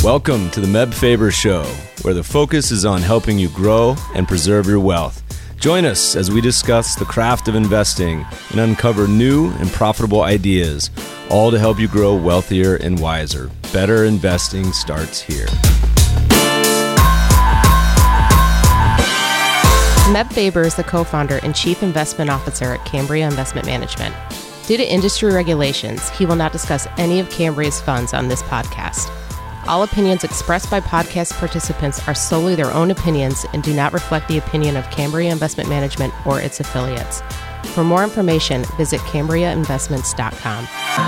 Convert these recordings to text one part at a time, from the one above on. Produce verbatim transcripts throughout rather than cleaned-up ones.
Welcome to the Meb Faber Show, where the focus is on helping you grow and preserve your wealth. Join us as we discuss the craft of investing and uncover new and profitable ideas, all to help you grow wealthier and wiser. Better investing starts here. Meb Faber is the co-founder and chief investment officer at Cambria Investment Management. Due to industry regulations, he will not discuss any of Cambria's funds on this podcast. All opinions expressed by podcast participants are solely their own opinions and do not reflect the opinion of Cambria Investment Management or its affiliates. For more information, visit cambria investments dot com.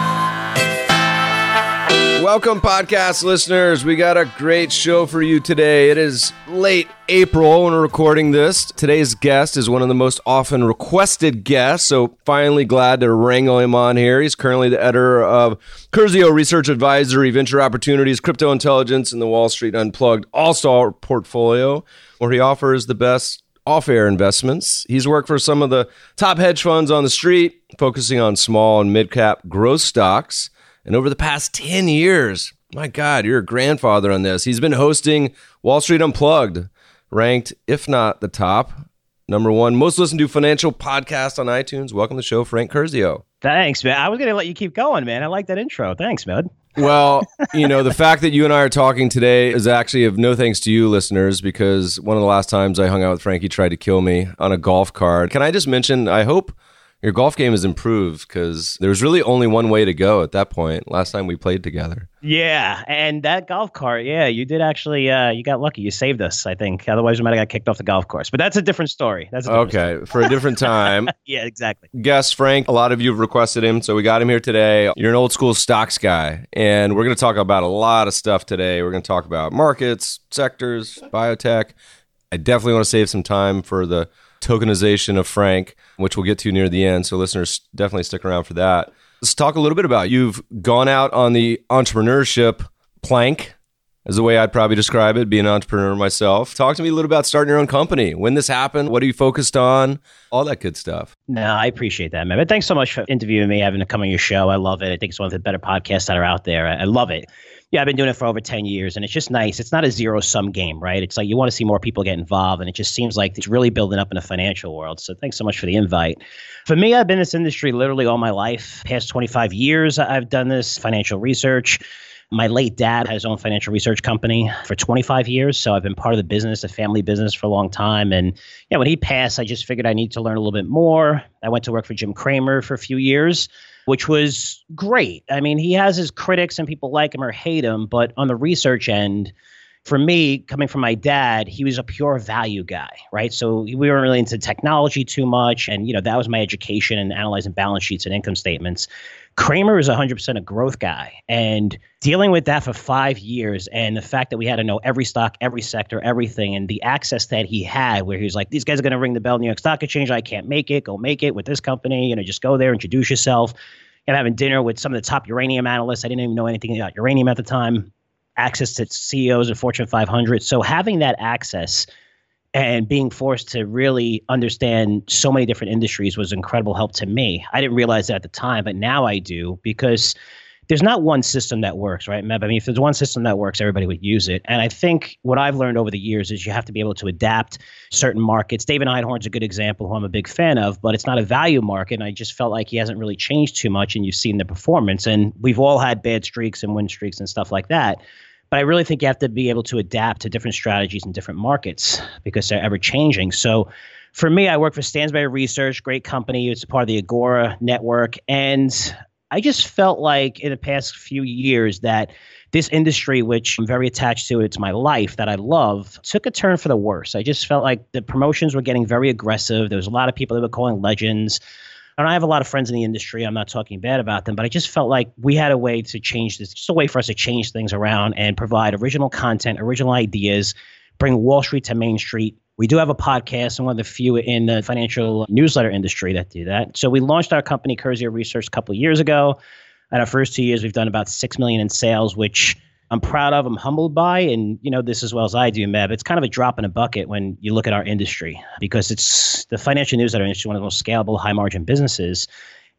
Welcome, podcast listeners. We got a great show for you today. It is late April when we're recording this. Today's guest is one of the most often requested guests, so finally glad to wrangle him on here. He's currently the editor of Curzio Research Advisory, Venture Opportunities, Crypto Intelligence, and the Wall Street Unplugged All-Star Portfolio, where he offers the best off-air investments. He's worked for some of the top hedge funds on the street, focusing on small and mid-cap growth stocks. And over the past ten years, my God, you're a grandfather on this. He's been hosting Wall Street Unplugged, ranked, if not the top, number one most listened to financial podcast on iTunes. Welcome to the show, Frank Curzio. Thanks, man. I was going to let you keep going, man. I like that intro. Thanks, man. Well, you know, the fact that you and I are talking today is actually of no thanks to you, listeners, because one of the last times I hung out with Frank, he tried to kill me on a golf cart. Can I just mention, I hope your golf game has improved, because there's really only one way to go at that point. Last time we played together. Yeah, and that golf cart, yeah, you did actually, uh, you got lucky. You saved us, I think. Otherwise, we might have got kicked off the golf course. But that's a different story. That's a different okay, story. For a different time. Yeah, exactly. Guest Frank, a lot of you have requested him, so we got him here today. You're an old school stocks guy, and we're going to talk about a lot of stuff today. We're going to talk about markets, sectors, biotech. I definitely want to save some time for the tokenization of Frank, which we'll get to near the end. So listeners, definitely stick around for that. Let's talk a little bit about, you've gone out on the entrepreneurship plank, is the way I'd probably describe it, being an entrepreneur myself. Talk to me a little about starting your own company. When this happened, what are you focused on? All that good stuff. No, I appreciate that, man. But thanks so much for interviewing me, having to come on your show. I love it. I think it's one of the better podcasts that are out there. I, I love it. Yeah, I've been doing it for over ten years, and it's just nice. It's not a zero-sum game, right? It's like you want to see more people get involved, and it just seems like it's really building up in the financial world. So thanks so much for the invite. For me, I've been in this industry literally all my life. Past twenty-five years, I've done this financial research. My late dad had his own financial research company for twenty-five years, so I've been part of the business, a family business for a long time. And yeah, when he passed, I just figured I need to learn a little bit more. I went to work for Jim Cramer for a few years, which was great. I mean, he has his critics and people like him or hate him, but on the research end, for me, coming from my dad, he was a pure value guy, right? So we weren't really into technology too much, and you know that was my education and analyzing balance sheets and income statements. Cramer is one hundred percent a growth guy, and dealing with that for five years and the fact that we had to know every stock, every sector, everything, and the access that he had where he was like, these guys are going to ring the bell, New York Stock Exchange, I can't make it, go make it with this company, you know, just go there, introduce yourself. And having dinner with some of the top uranium analysts. I didn't even know anything about uranium at the time. Access to C E Os of Fortune five hundred. So having that access and being forced to really understand so many different industries was incredible help to me. I didn't realize that at the time, but now I do, because there's not one system that works, right, Meb? I mean, if there's one system that works, everybody would use it. And I think what I've learned over the years is you have to be able to adapt certain markets. David Einhorn's a good example, who I'm a big fan of, but it's not a value market. And I just felt like he hasn't really changed too much, and you've seen the performance. And we've all had bad streaks and win streaks and stuff like that. But I really think you have to be able to adapt to different strategies in different markets because they're ever changing. So for me, I work for Stansberry Research, great company. It's a part of the Agora network. And I just felt like in the past few years that this industry, which I'm very attached to, it's my life that I love, took a turn for the worse. I just felt like the promotions were getting very aggressive. There was a lot of people that were calling legends. And I have a lot of friends in the industry. I'm not talking bad about them, but I just felt like we had a way to change this, just a way for us to change things around and provide original content, original ideas, bring Wall Street to Main Street. We do have a podcast and one of the few in the financial newsletter industry that do that. So we launched our company, Curzio Research, a couple of years ago. In our first two years, we've done about six million dollars in sales, which I'm proud of, I'm humbled by, and you know this as well as I do, Meb. It's kind of a drop in a bucket when you look at our industry because it's the financial newsletter industry, one of the most scalable, high margin businesses.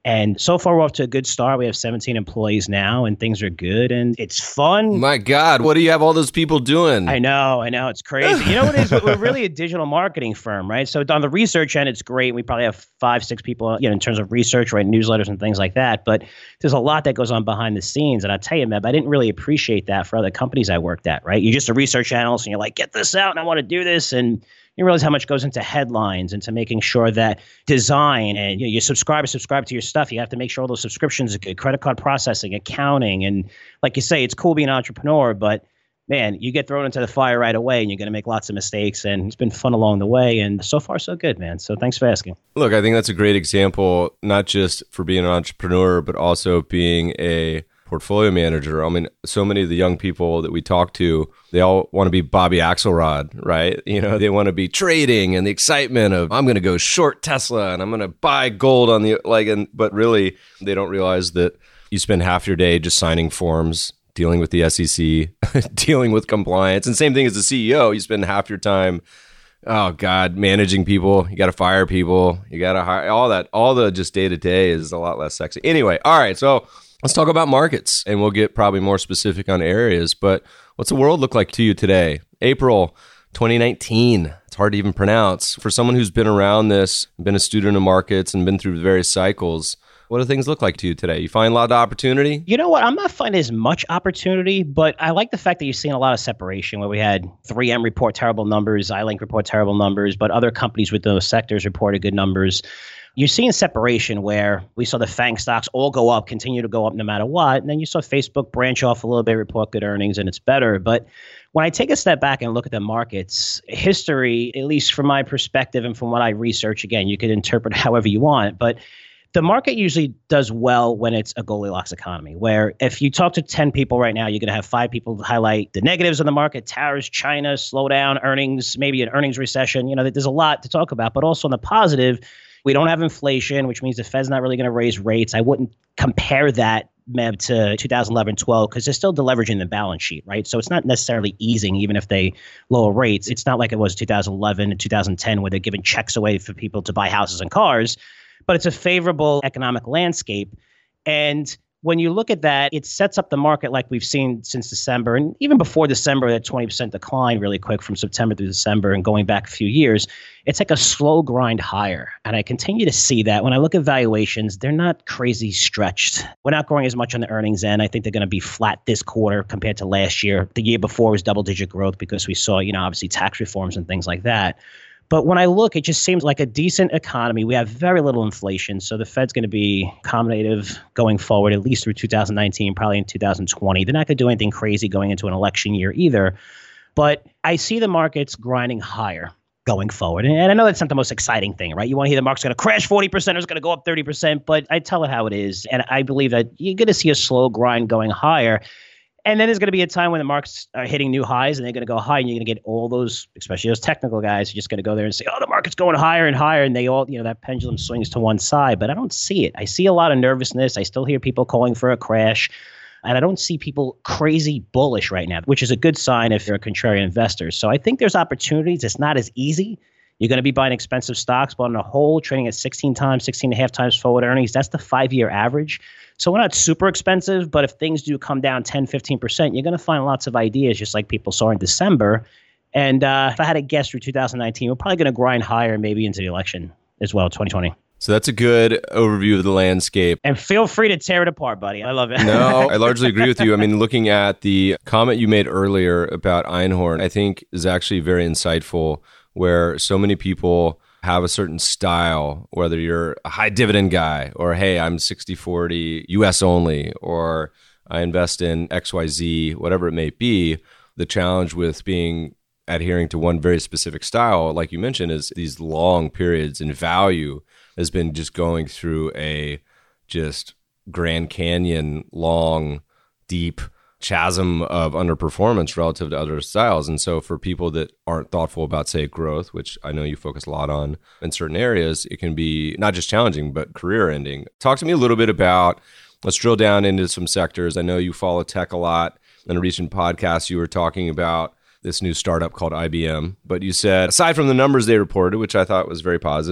And so far, we're off to a good start. We have seventeen employees now, and things are good, and it's fun. My God, what do you have all those people doing? I know, I know. It's crazy. You know what it is? We're really a digital marketing firm, right? So on the research end, it's great. We probably have five, six people, you know, in terms of research, write newsletters and things like that. But there's a lot that goes on behind the scenes. And I tell you, Meb, I didn't really appreciate that for other companies I worked at, right? You're just a research analyst, and you're like, get this out, and I want to do this, and you realize how much goes into headlines, into making sure that design and you know, your subscribers subscribe to your stuff. You have to make sure all those subscriptions are good, credit card processing, accounting. And like you say, it's cool being an entrepreneur, but man, you get thrown into the fire right away and you're going to make lots of mistakes. And it's been fun along the way. And so far, so good, man. So thanks for asking. Look, I think that's a great example, not just for being an entrepreneur, but also being a portfolio manager. I mean, so many of the young people that we talk to, they all want to be Bobby Axelrod, right? You know, they want to be trading and the excitement of, I'm going to go short Tesla and I'm going to buy gold on the, like, and, but really they don't realize that you spend half your day just signing forms, dealing with the S E C, dealing with compliance. And same thing as the C E O, you spend half your time, oh God, managing people. You got to fire people. You got to hire, all that, all the just day to day is a lot less sexy. Anyway, all right. So let's talk about markets, and we'll get probably more specific on areas. But what's the world look like to you today? April twenty nineteen. It's hard to even pronounce. For someone who's been around this, been a student of markets, and been through various cycles, what do things look like to you today? You find a lot of opportunity? You know what? I'm not finding as much opportunity, but I like the fact that you're seeing a lot of separation where we had three M report terrible numbers, iLink report terrible numbers, but other companies with those sectors reported good numbers. You're seeing separation where we saw the FANG stocks all go up, continue to go up no matter what. And then you saw Facebook branch off a little bit, report good earnings, and it's better. But when I take a step back and look at the markets, history, at least from my perspective and from what I research, again, you could interpret however you want, but the market usually does well when it's a Goldilocks economy, where if you talk to ten people right now, you're going to have five people highlight the negatives of the market, tariffs, China, slowdown, earnings, maybe an earnings recession. You know, there's a lot to talk about, but also on the positive, we don't have inflation, which means the Fed's not really going to raise rates. I wouldn't compare that, Meb, to two thousand eleven, twelve, because they're still deleveraging the balance sheet, right? So it's not necessarily easing, even if they lower rates. It's not like it was two thousand eleven and two thousand ten, where they're giving checks away for people to buy houses and cars, but it's a favorable economic landscape. And when you look at that, it sets up the market like we've seen since December. And even before December, that twenty percent decline really quick from September through December and going back a few years, it's like a slow grind higher. And I continue to see that. When I look at valuations, they're not crazy stretched. We're not growing as much on the earnings end. I think they're going to be flat this quarter compared to last year. The year before was double digit growth because we saw, you know, obviously tax reforms and things like that. But when I look, it just seems like a decent economy. We have very little inflation. So the Fed's going to be accommodative going forward, at least through two thousand nineteen, probably in two thousand twenty. They're not going to do anything crazy going into an election year either. But I see the markets grinding higher going forward. And I know that's not the most exciting thing, right? You want to hear the market's going to crash forty percent or it's going to go up thirty percent. But I tell it how it is. And I believe that you're going to see a slow grind going higher. And then there's going to be a time when the markets are hitting new highs and they're going to go high, and you're going to get all those, especially those technical guys, who just going to go there and say, oh, the market's going higher and higher. And they all, you know, that pendulum swings to one side. But I don't see it. I see a lot of nervousness. I still hear people calling for a crash. And I don't see people crazy bullish right now, which is a good sign if you're a contrarian investor. So I think there's opportunities. It's not as easy. You're going to be buying expensive stocks, but on the whole, trading at sixteen times, sixteen and a half times forward earnings. That's the five-year average. So we're not super expensive, but if things do come down ten, fifteen percent, you're going to find lots of ideas, just like people saw in December. And uh, if I had to guess through two thousand nineteen, we're probably going to grind higher maybe into the election as well, twenty twenty. So that's a good overview of the landscape. And feel free to tear it apart, buddy. I love it. No, I largely agree with you. I mean, looking at the comment you made earlier about Einhorn, I think is actually very insightful, where so many people have a certain style, whether you're a high dividend guy or, hey, I'm sixty forty U S only, or I invest in X Y Z, whatever it may be. The challenge with being adhering to one very specific style, like you mentioned, is these long periods, and value has been just going through a just Grand Canyon long, deep chasm of underperformance relative to other styles. And so for people that aren't thoughtful about, say, growth, which I know you focus a lot on in certain areas, it can be not just challenging, but career ending. Talk to me a little bit about, let's drill down into some sectors. I know you follow tech a lot. In a recent podcast, you were talking about this new startup called I B M, but you said, aside from the numbers they reported, which I thought was very positive,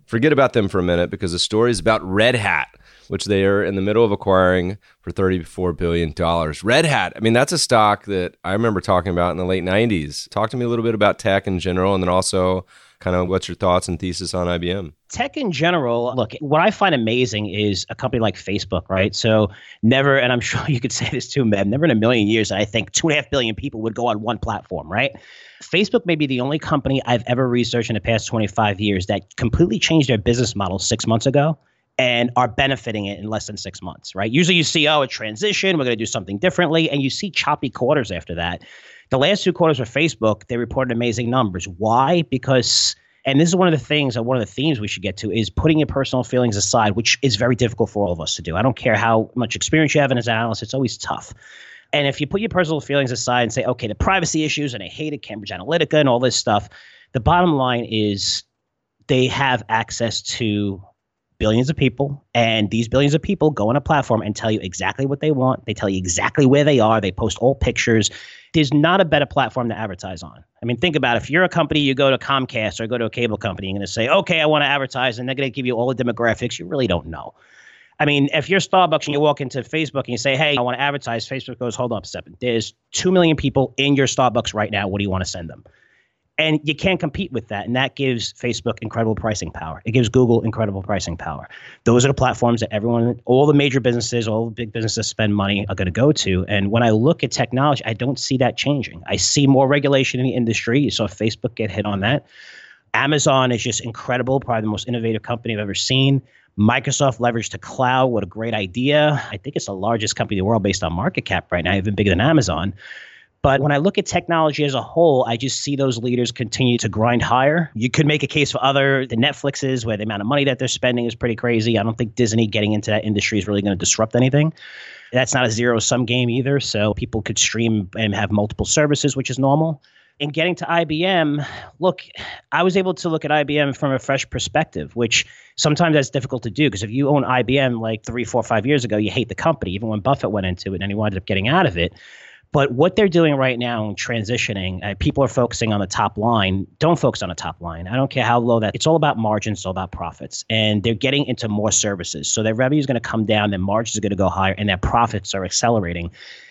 forget about them for a minute because the story is about Red Hat, which they are in the middle of acquiring for thirty-four billion dollars. Red Hat, I mean, that's a stock that I remember talking about in the late nineties. Talk to me a little bit about tech in general, and then also kind of what's your thoughts and thesis on I B M? Tech in general, look, what I find amazing is a company like Facebook, right? So never, and I'm sure you could say this too, Meb, never in a million years, I think two and a half billion people would go on one platform, right? Facebook may be the only company I've ever researched in the past twenty-five years that completely changed their business model six months ago and are benefiting it in less than six months, right? Usually you see, oh, a transition, we're going to do something differently, and you see choppy quarters after that. The last two quarters for Facebook, they reported amazing numbers. Why? Because, and this is one of the things, one of the themes we should get to, is putting your personal feelings aside, which is very difficult for all of us to do. I don't care how much experience you have in as an analyst, it's always tough. And if you put your personal feelings aside and say, okay, the privacy issues, and I hated Cambridge Analytica and all this stuff, the bottom line is they have access to billions of people, and these billions of people go on a platform and tell you exactly what they want. They tell you exactly where they are. They post all pictures. There's not a better platform to advertise on. I mean, think about it. If you're a company, you go to Comcast or go to a cable company, you're going to say, okay, I want to advertise, and they're going to give you all the demographics you really don't know. I mean, if you're Starbucks and you walk into Facebook and you say, hey, I want to advertise, Facebook goes, hold up a second. There's two million people in your Starbucks right now. What do you want to send them? And you can't compete with that. And that gives Facebook incredible pricing power. It gives Google incredible pricing power. Those are the platforms that everyone, all the major businesses, all the big businesses spend money are going to go to. And when I look at technology, I don't see that changing. I see more regulation in the industry. You saw Facebook get hit on that. Amazon is just incredible, probably the most innovative company I've ever seen. Microsoft leveraged to cloud. What a great idea. I think it's the largest company in the world based on market cap right now, even bigger than Amazon. But when I look at technology as a whole, I just see those leaders continue to grind higher. You could make a case for other, the Netflixes, where the amount of money that they're spending is pretty crazy. I don't think Disney getting into that industry is really going to disrupt anything. That's not a zero-sum game either. So people could stream and have multiple services, which is normal. And getting to I B M, look, I was able to look at I B M from a fresh perspective, which sometimes that's difficult to do because if you own I B M like three, four, five years ago, you hate the company, even when Buffett went into it and he wound up getting out of it. But what they're doing right now in transitioning, uh, people are focusing on the top line. Don't focus on the top line. I don't care how low that. It's all about margins. It's all about profits. And they're getting into more services. So their revenue is going to come down. Their margins are going to go higher. And their profits are accelerating.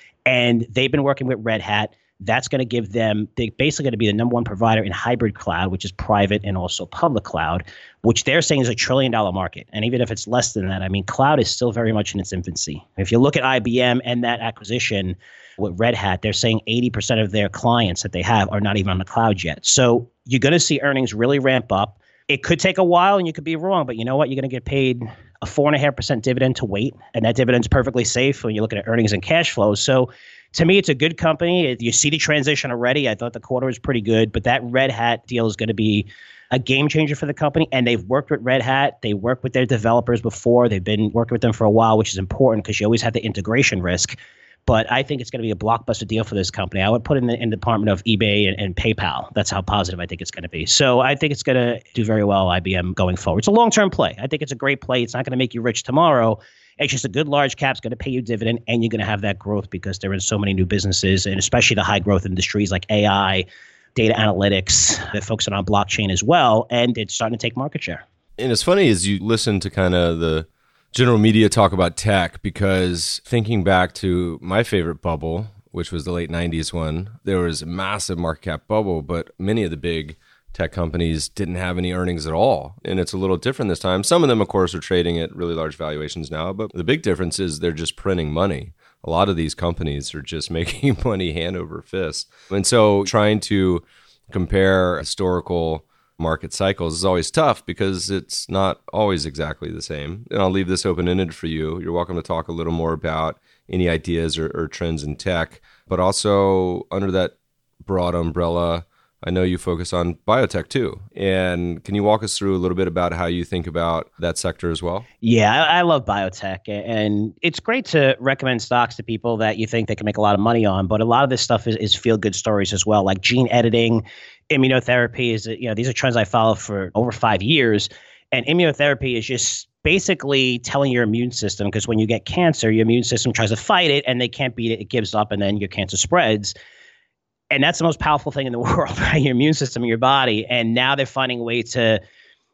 And they've been working with Red Hat. That's going to give them, they're basically going to be the number one provider in hybrid cloud, which is private and also public cloud, which they're saying is a trillion dollar market. And even if it's less than that, I mean, cloud is still very much in its infancy. If you look at I B M and that acquisition with Red Hat, they're saying eighty percent of their clients that they have are not even on the cloud yet. So you're going to see earnings really ramp up. It could take a while and you could be wrong, but you know what? You're going to get paid a four and a half percent dividend to wait. And that dividend's perfectly safe when you look at earnings and cash flows. So to me, it's a good company. You see the transition already. I thought the quarter was pretty good, but that Red Hat deal is going to be a game changer for the company. And they've worked with Red Hat. They worked with their developers before. They've been working with them for a while, which is important because you always have the integration risk. But I think it's going to be a blockbuster deal for this company. I would put it in the, in the department of eBay and, and PayPal. That's how positive I think it's going to be. So I think it's going to do very well, I B M, going forward. It's a long-term play. I think it's a great play. It's not going to make you rich tomorrow. It's just a good large cap. It's going to pay you dividend, and you're going to have that growth because they're in so many new businesses, and especially the high-growth industries like A I, data analytics. They're focusing on blockchain as well, and it's starting to take market share. And it's funny as you listen to kind of the general media talk about tech, because thinking back to my favorite bubble, which was the late nineties one, there was a massive market cap bubble, but many of the big tech companies didn't have any earnings at all. And it's a little different this time. Some of them, of course, are trading at really large valuations now, but the big difference is they're just printing money. A lot of these companies are just making money hand over fist. And so trying to compare historical market cycles is always tough because it's not always exactly the same. And I'll leave this open-ended for you. You're welcome to talk a little more about any ideas or, or trends in tech, but also under that broad umbrella, I know you focus on biotech too. And can you walk us through a little bit about how you think about that sector as well? Yeah, I, I love biotech. And it's great to recommend stocks to people that you think they can make a lot of money on. But a lot of this stuff is, is feel-good stories as well, like gene editing, immunotherapy. Is, you know, these are trends I follow for over five years. And immunotherapy is just basically telling your immune system, because when you get cancer, your immune system tries to fight it and they can't beat it. It gives up and then your cancer spreads. And that's the most powerful thing in the world, right? Your immune system in your body. And now they're finding a way to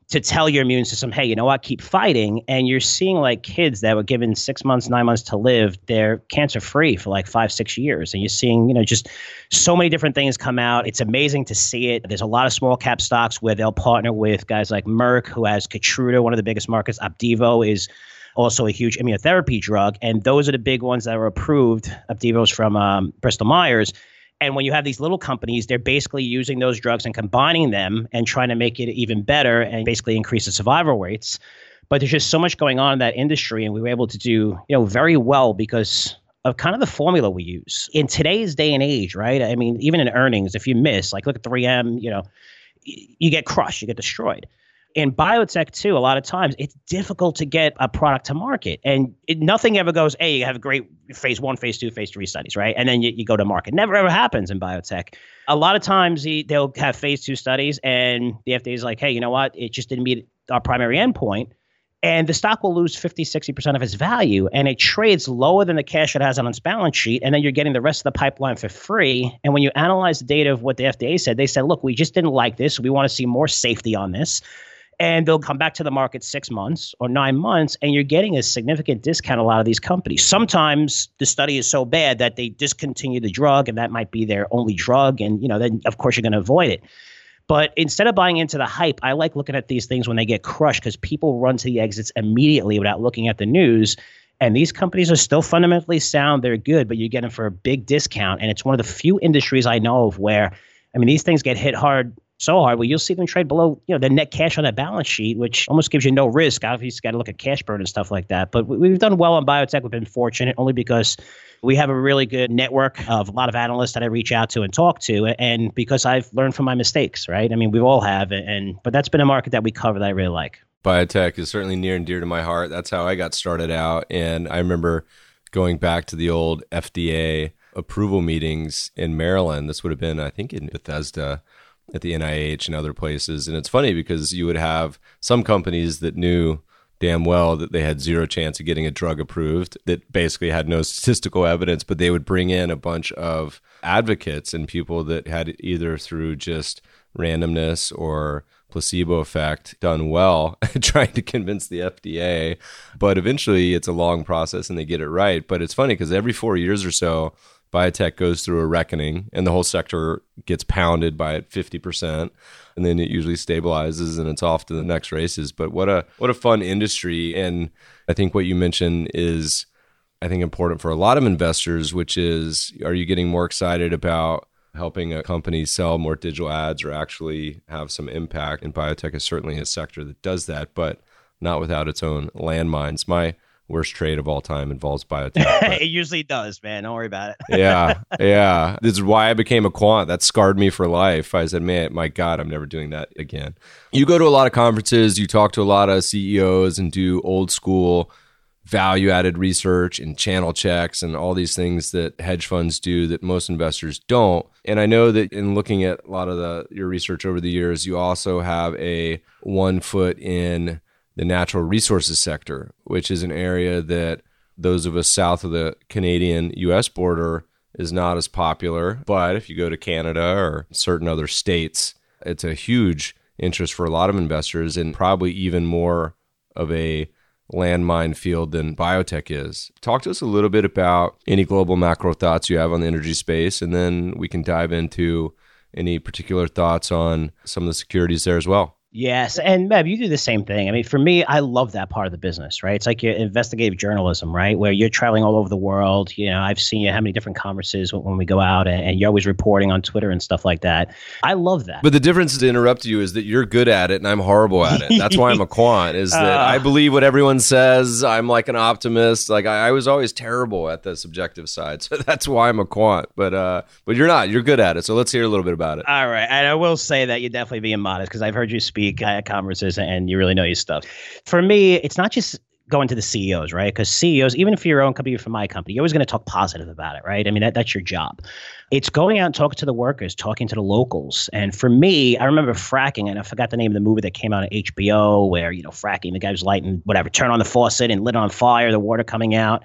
to tell your immune system, hey, you know what, keep fighting. And you're seeing like kids that were given six months, nine months to live, they're cancer free for like five, six years. And you're seeing, you know, just so many different things come out. It's amazing to see it. There's a lot of small cap stocks where they'll partner with guys like Merck, who has Keytruda, one of the biggest markets. Opdivo is also a huge immunotherapy drug. And those are the big ones that are approved. Opdivo's from um, Bristol Myers. And when you have these little companies, they're basically using those drugs and combining them and trying to make it even better and basically increase the survival rates. But there's just so much going on in that industry, and we were able to do, you know, very well because of kind of the formula we use. In today's day and age, right? I mean, even in earnings, if you miss, like look at three M, you know, you get crushed, you get destroyed. In biotech, too, a lot of times it's difficult to get a product to market. And it, nothing ever goes, hey, you have great phase one, phase two, phase three studies, right? And then you, you go to market. Never, ever happens in biotech. A lot of times he, they'll have phase two studies and the F D A is like, hey, you know what? It just didn't meet our primary endpoint. And the stock will lose fifty, sixty percent of its value. And it trades lower than the cash it has on its balance sheet. And then you're getting the rest of the pipeline for free. And when you analyze the data of what the F D A said, they said, look, we just didn't like this. We want to see more safety on this. And they'll come back to the market six months or nine months, and you're getting a significant discount a lot of these companies. Sometimes the study is so bad that they discontinue the drug, and that might be their only drug. And, you know, then, of course, you're going to avoid it. But instead of buying into the hype, I like looking at these things when they get crushed because people run to the exits immediately without looking at the news. And these companies are still fundamentally sound. They're good, but you get them for a big discount. And it's one of the few industries I know of where, I mean, these things get hit hard so hard, well, you'll see them trade below, you know, the net cash on that balance sheet, which almost gives you no risk. Obviously, you got to look at cash burn and stuff like that. But we've done well on biotech. We've been fortunate only because we have a really good network of a lot of analysts that I reach out to and talk to, and because I've learned from my mistakes, right? I mean, we all have, and but that's been a market that we cover that I really like. Biotech is certainly near and dear to my heart. That's how I got started out, and I remember going back to the old F D A approval meetings in Maryland. This would have been, I think, in Bethesda, at the N I H and other places. And it's funny because you would have some companies that knew damn well that they had zero chance of getting a drug approved, that basically had no statistical evidence, but they would bring in a bunch of advocates and people that had either through just randomness or placebo effect done well trying to convince the F D A. But eventually it's a long process and they get it right. But it's funny because every four years or so, biotech goes through a reckoning and the whole sector gets pounded by fifty percent, and then it usually stabilizes and it's off to the next races. But what a what a fun industry. And I think what you mentioned is, I think, important for a lot of investors, which is, are you getting more excited about helping a company sell more digital ads or actually have some impact? And biotech is certainly a sector that does that, but not without its own landmines. My worst trade of all time involves biotech. It usually does, man. Don't worry about it. yeah, yeah. This is why I became a quant. That scarred me for life. I said, man, my God, I'm never doing that again. You go to a lot of conferences, you talk to a lot of C E Os and do old school value-added research and channel checks and all these things that hedge funds do that most investors don't. And I know that in looking at a lot of the your research over the years, you also have a one foot in the natural resources sector, which is an area that those of us south of the Canadian U S border is not as popular. But if you go to Canada or certain other states, it's a huge interest for a lot of investors and probably even more of a landmine field than biotech is. Talk to us a little bit about any global macro thoughts you have on the energy space, and then we can dive into any particular thoughts on some of the securities there as well. Yes. And Meb, you do the same thing. I mean, for me, I love that part of the business, right? It's like your investigative journalism, right? Where you're traveling all over the world. You know, I've seen you how many different conferences when we go out, and, and you're always reporting on Twitter and stuff like that. I love that. But the difference, to interrupt you, is that you're good at it and I'm horrible at it. That's why I'm a quant, is that uh, I believe what everyone says. I'm like an optimist. Like I, I was always terrible at the subjective side. So that's why I'm a quant. But uh, but you're not. You're good at it. So let's hear a little bit about it. All right. And I will say that you're definitely being modest because I've heard you speak at conferences and you really know your stuff. For me, it's not just going to the C E Os, right? Because C E Os, even for your own company, for my company, you're always going to talk positive about it, right? I mean, that, that's your job. It's going out and talking to the workers, talking to the locals. And for me, I remember fracking, and I forgot the name of the movie that came out on H B O where, you know, fracking, the guy was lighting, whatever, turn on the faucet and lit on fire, the water coming out.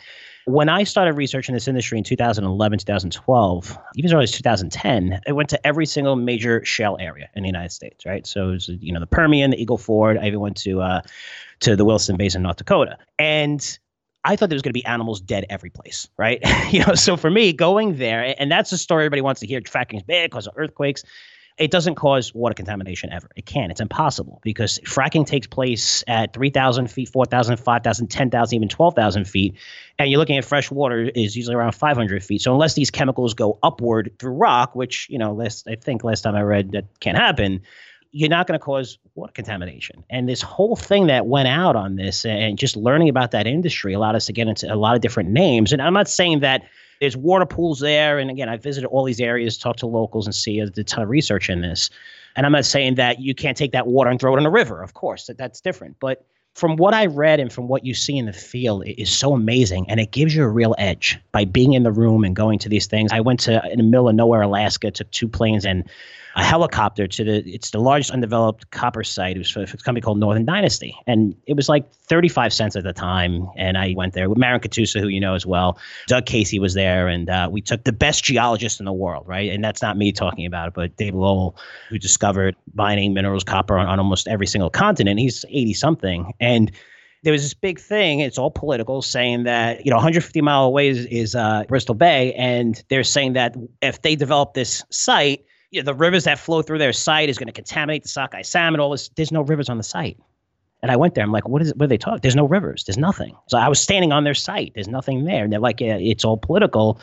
When I started researching this industry in two thousand eleven, two thousand twelve, even as early as two thousand ten, I went to every single major shale area in the United States, right? So, it was, you know, the Permian, the Eagle Ford. I even went to uh, to the Williston Basin, North Dakota. And I thought there was going to be animals dead every place, right? you know, so for me, going there, and that's the story everybody wants to hear, fracking is bad because of earthquakes. It doesn't cause water contamination ever. It can't. It's impossible because fracking takes place at three thousand feet, four thousand, five thousand, ten thousand, even twelve thousand feet. And you're looking at fresh water is usually around five hundred feet. So unless these chemicals go upward through rock, which, you know, last, I think last time I read that can't happen, you're not going to cause water contamination. And this whole thing that went out on this and just learning about that industry allowed us to get into a lot of different names. And I'm not saying that there's water pools there. And again, I visited all these areas, talked to locals and see a ton of research in this. And I'm not saying that you can't take that water and throw it in a river. Of course, that, that's different. But from what I read and from what you see in the field, it is so amazing. And it gives you a real edge by being in the room and going to these things. I went to, in the middle of nowhere, Alaska, took two planes and a helicopter to the, it's the largest undeveloped copper site. It was for a company called Northern Dynasty. And it was like thirty-five cents at the time. And I went there with Marin Katusa, who you know as well. Doug Casey was there. And uh, we took the best geologists in the world, right? And that's not me talking about it, but Dave Lowell, who discovered mining minerals, copper on, on almost every single continent. He's eighty something. And there was this big thing, it's all political, saying that, you know, one hundred fifty mile away is, is uh, Bristol Bay. And they're saying that if they develop this site, you know, the rivers that flow through their site is going to contaminate the sockeye salmon, all this. There's no rivers on the site. And I went there. I'm like, what is it? What are they talking? There's no rivers. There's nothing. So I was standing on their site. There's nothing there. And they're like, yeah, it's all political.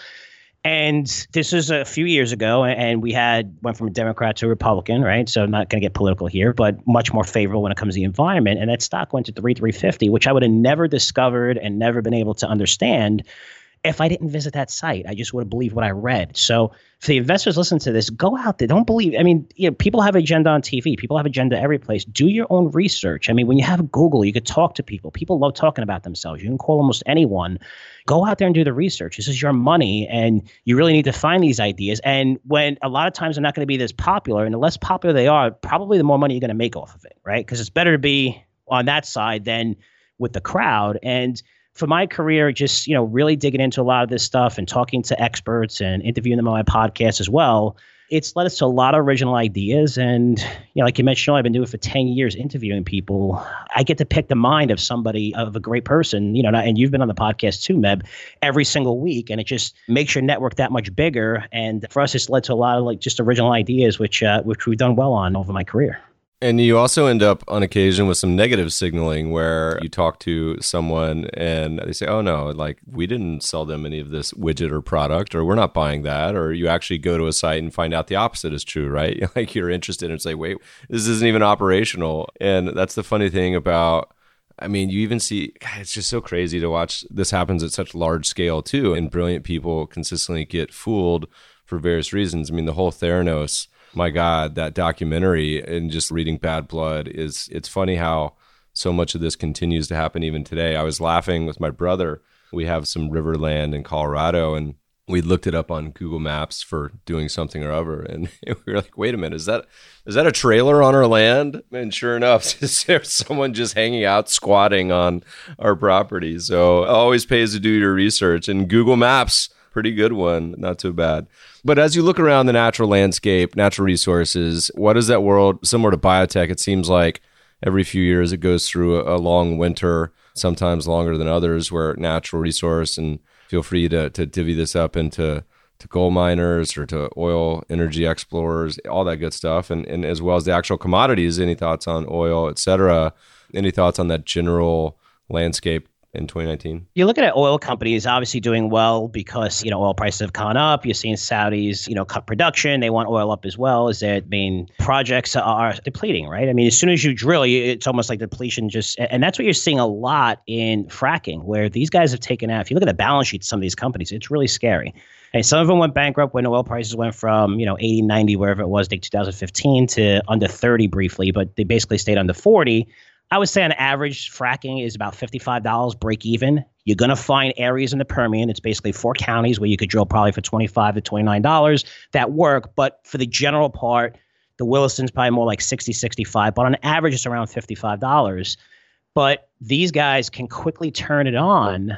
And this is a few years ago. And we had went from a Democrat to a Republican, right? So I'm not going to get political here, but much more favorable when it comes to the environment. And that stock went to three, three fifty, which I would have never discovered and never been able to understand if I didn't visit that site. I just would have believed what I read. So for the investors listening to this, go out there. Don't believe. I mean, you know, people have agenda on T V. People have agenda every place. Do your own research. I mean, when you have Google, you could talk to people. People love talking about themselves. You can call almost anyone. Go out there and do the research. This is your money, and you really need to find these ideas. And when a lot of times they're not going to be this popular, and the less popular they are, probably the more money you're going to make off of it, right? Because it's better to be on that side than with the crowd. And for my career, just, you know, really digging into a lot of this stuff and talking to experts and interviewing them on my podcast as well, it's led us to a lot of original ideas. And, you know, like you mentioned, I've been doing it for ten years, interviewing people. I get to pick the mind of somebody, of a great person, you know, and you've been on the podcast too, Meb, every single week. And it just makes your network that much bigger. And for us, it's led to a lot of like just original ideas, which, uh, which we've done well on over my career. And you also end up on occasion with some negative signaling where you talk to someone and they say, oh no, like we didn't sell them any of this widget or product, or we're not buying that. Or you actually go to a site and find out the opposite is true, right? Like you're interested and say, wait, this isn't even operational. And that's the funny thing about, I mean, you even see, God, it's just so crazy to watch this happens at such large scale too. And brilliant people consistently get fooled for various reasons. I mean, the whole Theranos, my God, that documentary and just reading Bad Blood is, it's funny how so much of this continues to happen even today. I was laughing with my brother. We have some river land in Colorado and we looked it up on Google Maps for doing something or other. And we were like, wait a minute, is that is that a trailer on our land? And sure enough, there's someone just hanging out, squatting on our property. So it always pays to do your research. And Google Maps, pretty good one, not too bad. But as you look around the natural landscape, natural resources, what is that world similar to biotech? It seems like every few years it goes through a, a long winter, sometimes longer than others, where natural resource, and feel free to, to divvy this up into to gold miners or to oil energy explorers, all that good stuff, and, and as well as the actual commodities. Any thoughts on oil, et cetera? Any thoughts on that general landscape in twenty nineteen? You're looking at oil companies obviously doing well because, you know, oil prices have gone up. You're seeing Saudis, you know, cut production. They want oil up as well, as their main projects are depleting, right? I mean, as soon as you drill, it's almost like depletion just, and that's what you're seeing a lot in fracking, where these guys have taken out. If you look at the balance sheets of some of these companies, it's really scary. And some of them went bankrupt when oil prices went from, you know, eighty, ninety, wherever it was, I think two thousand fifteen, to under thirty briefly, but they basically stayed under forty. I would say on average, fracking is about fifty-five dollars break even. You're going to find areas in the Permian. It's basically four counties where you could drill probably for twenty-five to twenty-nine dollars that work. But for the general part, the Williston's probably more like sixty, sixty-five. But on average, it's around fifty-five dollars. But these guys can quickly turn it on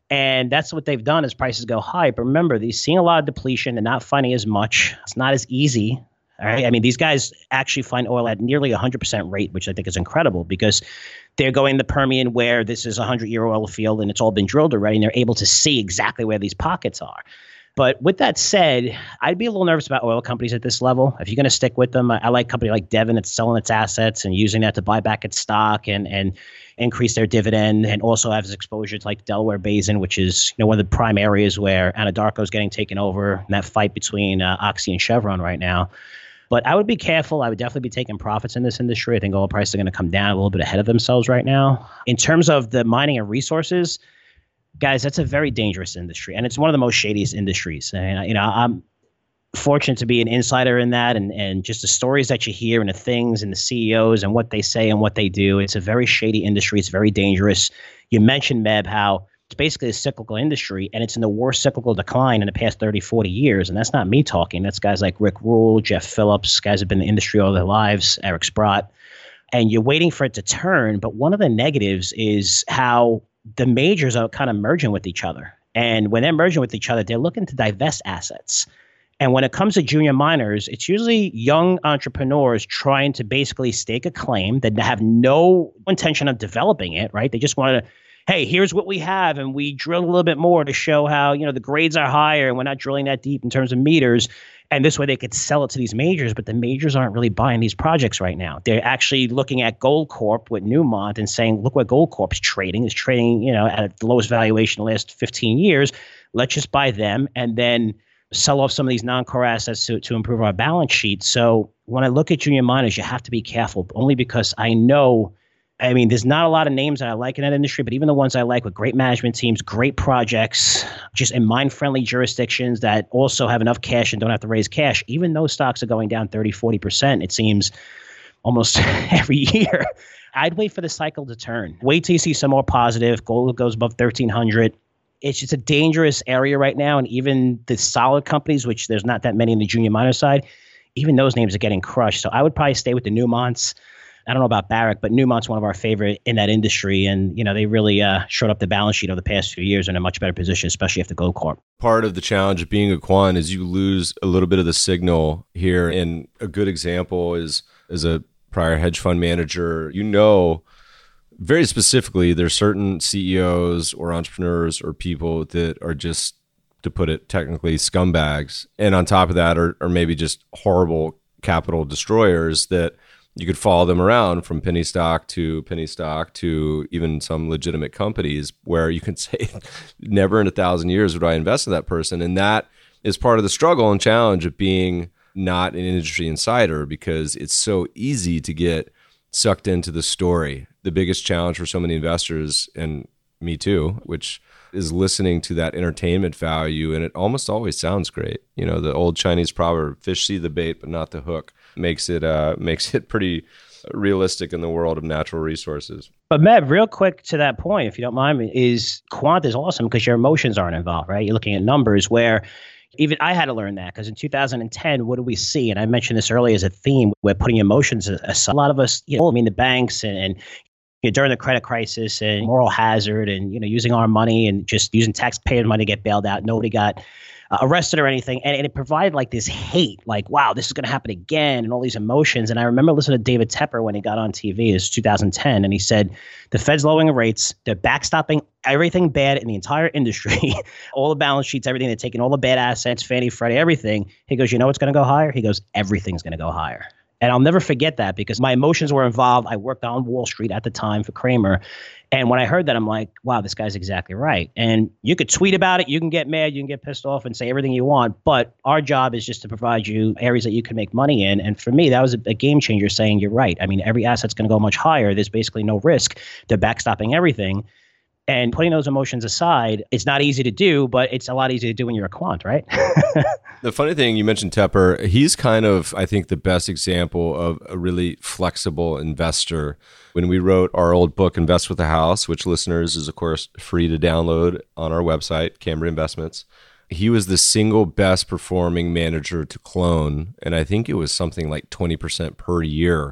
And that's what they've done as prices go high. But remember, they're seeing a lot of depletion. They're not finding as much. It's not as easy. All right. I mean, these guys actually find oil at nearly a one hundred percent rate, which I think is incredible because they're going the Permian where this is a hundred-year oil field and it's all been drilled already, and they're able to see exactly where these pockets are. But with that said, I'd be a little nervous about oil companies at this level. If you're going to stick with them, I, I like a company like Devon that's selling its assets and using that to buy back its stock and and increase their dividend, and also has exposure to like the Delaware Basin, which is you know one of the prime areas where Anadarko is getting taken over in that fight between uh, Oxy and Chevron right now. But I would be careful. I would definitely be taking profits in this industry. I think oil prices are going to come down a little bit ahead of themselves right now. In terms of the mining and resources, guys, that's a very dangerous industry, and it's one of the most shadiest industries. And you know, I'm fortunate to be an insider in that, and and just the stories that you hear and the things and the C E Os and what they say and what they do. It's a very shady industry. It's very dangerous. You mentioned, Meb, how it's basically a cyclical industry, and it's in the worst cyclical decline in the past thirty, forty years. And that's not me talking. That's guys like Rick Rule, Jeff Phillips, guys have been in the industry all their lives, Eric Sprott. And you're waiting for it to turn. But one of the negatives is how the majors are kind of merging with each other. And when they're merging with each other, they're looking to divest assets. And when it comes to junior miners, it's usually young entrepreneurs trying to basically stake a claim that have no intention of developing it, right? They just want to, hey, here's what we have, and we drill a little bit more to show how, you know, the grades are higher and we're not drilling that deep in terms of meters. And this way they could sell it to these majors, but the majors aren't really buying these projects right now. They're actually looking at Goldcorp with Newmont and saying, look what Goldcorp's trading. It's trading, you know, at the lowest valuation in the last fifteen years. Let's just buy them and then sell off some of these non-core assets to, to improve our balance sheet. So when I look at junior miners, you have to be careful, only because I know, I mean, there's not a lot of names that I like in that industry, but even the ones I like with great management teams, great projects, just in mine-friendly jurisdictions that also have enough cash and don't have to raise cash, even those stocks are going down thirty, forty percent, it seems, almost every year. I'd wait for the cycle to turn. Wait till you see some more positive. Gold goes above thirteen hundred. It's just a dangerous area right now. And even the solid companies, which there's not that many in the junior miner side, even those names are getting crushed. So I would probably stay with the Newmonts. I don't know about Barrick, but Newmont's one of our favorite in that industry. And, you know, they really uh, showed up the balance sheet over the past few years in a much better position, especially after Goldcorp. Part of the challenge of being a quant is you lose a little bit of the signal here. And a good example is, as a prior hedge fund manager, you know, very specifically, there's certain C E Os or entrepreneurs or people that are just, to put it technically, scumbags. And on top of that, are, are maybe just horrible capital destroyers that you could follow them around from penny stock to penny stock to even some legitimate companies where you can say, never in a thousand years would I invest in that person. And that is part of the struggle and challenge of being not an industry insider, because it's so easy to get sucked into the story. The biggest challenge for so many investors, and me too, which is listening to that entertainment value, and it almost always sounds great. You know, the old Chinese proverb, fish see the bait but not the hook, makes it uh, makes it pretty realistic in the world of natural resources. But Meb, real quick to that point, if you don't mind, is quant is awesome because your emotions aren't involved, right? You're looking at numbers where even I had to learn that, because in two thousand ten, what do we see? And I mentioned this earlier as a theme, we're putting emotions aside. A lot of us, you know, I mean, the banks and, and you know, during the credit crisis and moral hazard and, you know, using our money and just using taxpayer money to get bailed out. Nobody got uh, arrested or anything. And, and it provided like this hate, like, wow, this is going to happen again, and all these emotions. And I remember listening to David Tepper when he got on T V, it was two thousand ten, and he said, the Fed's lowering rates, they're backstopping everything bad in the entire industry, all the balance sheets, everything. They're taking all the bad assets, Fannie, Freddie, everything. He goes, you know what's going to go higher? He goes, everything's going to go higher. And I'll never forget that, because my emotions were involved. I worked on Wall Street at the time for Kramer. And when I heard that, I'm like, wow, this guy's exactly right. And you could tweet about it. You can get mad. You can get pissed off and say everything you want. But our job is just to provide you areas that you can make money in. And for me, that was a, a game changer, saying you're right. I mean, every asset's going to go much higher. There's basically no risk. They're backstopping everything. And putting those emotions aside, it's not easy to do, but it's a lot easier to do when you're a quant, right? The funny thing, you mentioned Tepper. He's kind of, I think, the best example of a really flexible investor. When we wrote our old book, Invest with the House, which listeners is, of course, free to download on our website, Cambria Investments, he was the single best performing manager to clone. And I think it was something like twenty percent per year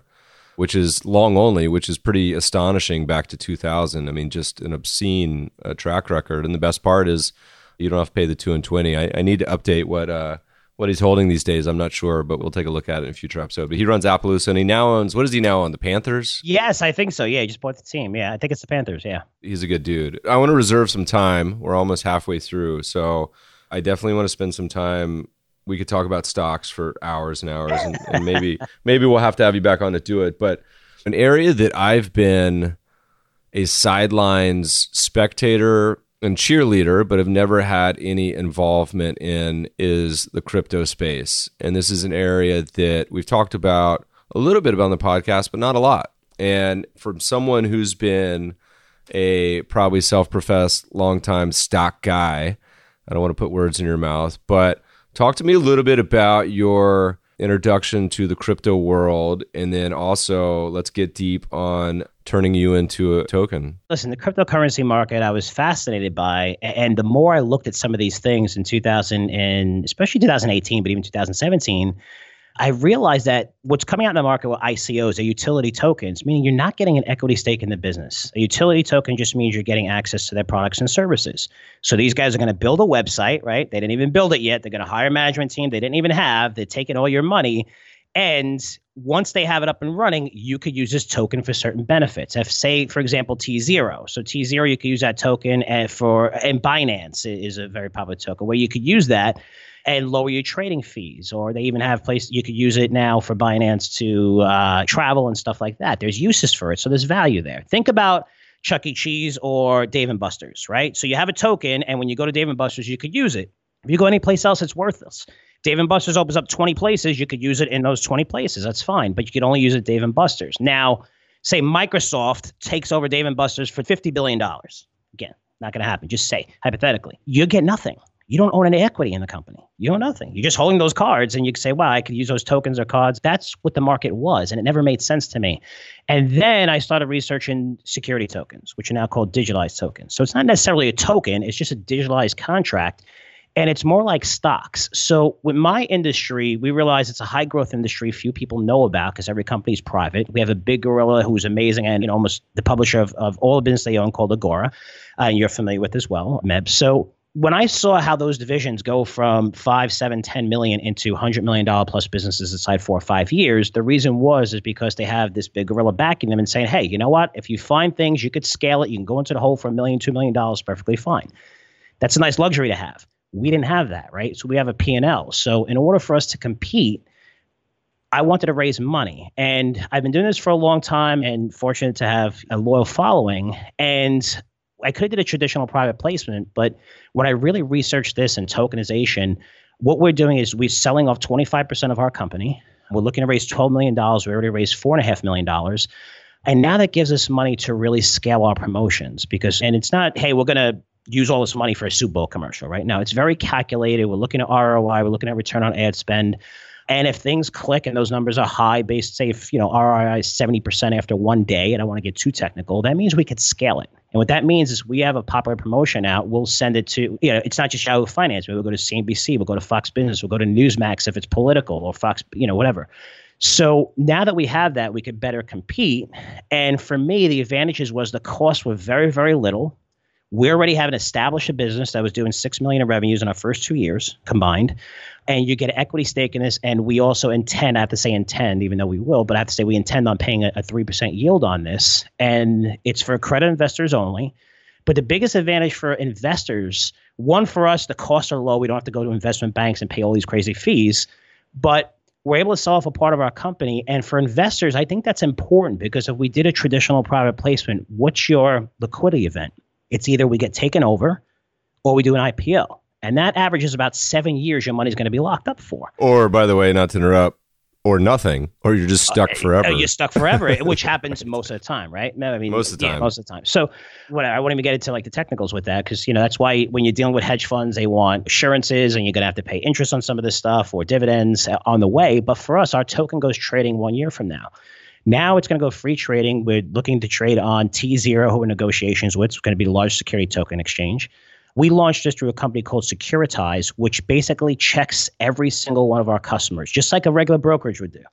which is long only, which is pretty astonishing back to two thousand. I mean, just an obscene uh, track record. And the best part is you don't have to pay the two and twenty. I, I need to update what uh, what he's holding these days. I'm not sure, but we'll take a look at it in a future episode. But he runs Appaloosa, and he now owns, what is he now on, the Panthers? Yes, I think so. Yeah, he just bought the team. Yeah, I think it's the Panthers, yeah. He's a good dude. I want to reserve some time. We're almost halfway through, so I definitely want to spend some time. We could talk about stocks for hours and hours, and, and maybe maybe we'll have to have you back on to do it. But an area that I've been a sidelines spectator and cheerleader, but have never had any involvement in, is the crypto space. And this is an area that we've talked about a little bit about on the podcast, but not a lot. And from someone who's been a probably self-professed longtime stock guy, I don't want to put words in your mouth, but talk to me a little bit about your introduction to the crypto world, and then also let's get deep on turning you into a token. Listen, the cryptocurrency market I was fascinated by, and the more I looked at some of these things in two thousand and especially two thousand eighteen, but even two thousand seventeen, I realized that what's coming out in the market with I C Os are utility tokens, meaning you're not getting an equity stake in the business. A utility token just means you're getting access to their products and services. So these guys are going to build a website, right? They didn't even build it yet. They're going to hire a management team they didn't even have. They're taking all your money. And once they have it up and running, you could use this token for certain benefits. If, say, for example, T zero. So T zero, you could use that token and for, and Binance is a very popular token where you could use that and lower your trading fees. Or they even have places you could use it now for Binance to uh, travel and stuff like that. There's uses for it. So there's value there. Think about Chuck E. Cheese or Dave and Buster's, right? So you have a token, and when you go to Dave and Buster's, you could use it. If you go anyplace else, it's worthless. Dave and Buster's opens up twenty places. You could use it in those twenty places. That's fine. But you could only use it at Dave and Buster's. Now, say Microsoft takes over Dave and Buster's for fifty billion dollars. Again, not going to happen. Just say, hypothetically, you get nothing. You don't own any equity in the company. You own nothing. You're just holding those cards, and you can say, wow, I could use those tokens or cards. That's what the market was, and it never made sense to me. And then I started researching security tokens, which are now called digitalized tokens. So it's not necessarily a token. It's just a digitalized contract, and it's more like stocks. So with my industry, we realize it's a high growth industry few people know about because every company is private. We have a big gorilla who's amazing and you know almost the publisher of, of all the business they own called Agora, uh, and you're familiar with as well, Meb. So when I saw how those divisions go from five, seven, ten million into one hundred million dollars plus businesses inside four or five years, the reason was is because they have this big gorilla backing them and saying, hey, you know what? If you find things, you could scale it. You can go into the hole for a million, two million dollars, perfectly fine. That's a nice luxury to have. We didn't have that, right? So we have a P and L. So in order for us to compete, I wanted to raise money. And I've been doing this for a long time and fortunate to have a loyal following. And I could have did a traditional private placement, but when I really researched this and tokenization, what we're doing is we're selling off twenty-five percent of our company. We're looking to raise twelve million dollars. We already raised four point five million dollars. And now that gives us money to really scale our promotions because, and it's not, hey, we're going to use all this money for a Super Bowl commercial, right? Now it's very calculated. We're looking at R O I. We're looking at return on ad spend. And if things click and those numbers are high based, say if, you know, R O I is seventy percent after one day, and I don't want to get too technical, that means we could scale it. And what that means is we have a popular promotion out. We'll send it to, you know, it's not just Yahoo Finance. We'll go to C N B C. We'll go to Fox Business. We'll go to Newsmax if it's political or Fox, you know, whatever. So now that we have that, we could better compete. And for me, the advantages was the costs were very, very little. We already have an established a business that was doing six million dollars in revenues in our first two years combined. And you get an equity stake in this. And we also intend, I have to say intend, even though we will, but I have to say we intend on paying a, a three percent yield on this. And it's for accredited investors only. But the biggest advantage for investors, one, for us, the costs are low. We don't have to go to investment banks and pay all these crazy fees. But we're able to sell off a part of our company. And for investors, I think that's important because if we did a traditional private placement, what's your liquidity event? It's either we get taken over or we do an I P O. And that averages about seven years your money's going to be locked up for. Or, by the way, not to interrupt, or nothing, or you're just stuck uh, forever. You're stuck forever, which happens most of the time, right? I mean, most of the yeah, time. most of the time. So whatever, I won't even get into like the technicals with that because, you know, that's why when you're dealing with hedge funds, they want assurances and you're going to have to pay interest on some of this stuff or dividends on the way. But for us, our token goes trading one year from now. Now it's going to go free trading. We're looking to trade on T zero, who we're in negotiations with. It's going to be the largest security token exchange. We launched this through a company called Securitize, which basically checks every single one of our customers, just like a regular brokerage would do.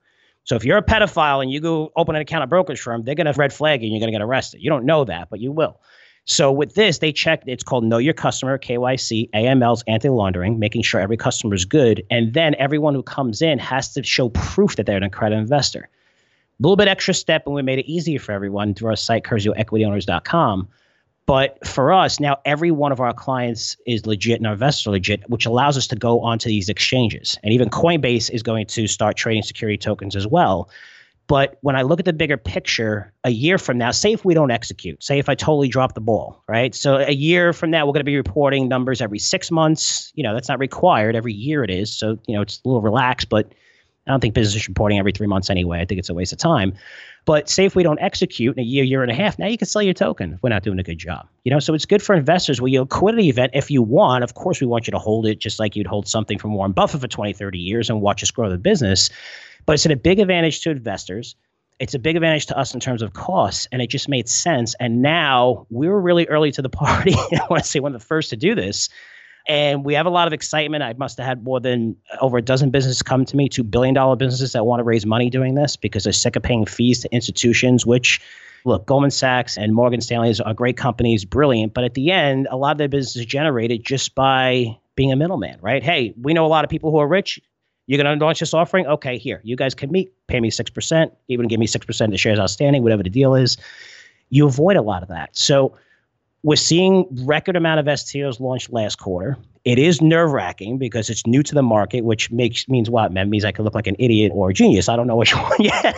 So if you're a pedophile and you go open an account at a brokerage firm, they're going to red flag you and you're going to get arrested. You don't know that, but you will. So with this, they check, it's called Know Your Customer, K Y C, A M L's anti-laundering, making sure every customer is good. And then everyone who comes in has to show proof that they're an accredited investor. A little bit extra step, and we made it easier for everyone through our site, Curzio Equity Owners dot com. But for us, now every one of our clients is legit and our investors are legit, which allows us to go onto these exchanges. And even Coinbase is going to start trading security tokens as well. But when I look at the bigger picture, a year from now, say if we don't execute, say if I totally drop the ball, right? So a year from now, we're going to be reporting numbers every six months. You know, that's not required. Every year it is. So, you know, it's a little relaxed, but I don't think business is reporting every three months anyway. I think it's a waste of time. But say if we don't execute in a year, year and a half, now you can sell your token if we're not doing a good job. You know, so it's good for investors. Well, your liquidity event, if you want, of course, we want you to hold it just like you'd hold something from Warren Buffett for twenty, thirty years and watch us grow the business. But it's a big advantage to investors. It's a big advantage to us in terms of costs, and it just made sense. And now we're really early to the party. I want to say one of the first to do this. And we have a lot of excitement. I must have had more than over a dozen businesses come to me, two billion dollars businesses that want to raise money doing this because they're sick of paying fees to institutions, which, look, Goldman Sachs and Morgan Stanley are great companies, brilliant. But at the end, a lot of their business is generated just by being a middleman, right? Hey, we know a lot of people who are rich. You're going to launch this offering? Okay, here, you guys can meet, pay me six percent, even give me six percent of the shares outstanding, whatever the deal is. You avoid a lot of that. So we're seeing record amount of S T Os launched last quarter. It is nerve-wracking because it's new to the market, which makes means what? It means I could look like an idiot or a genius. I don't know which one yet.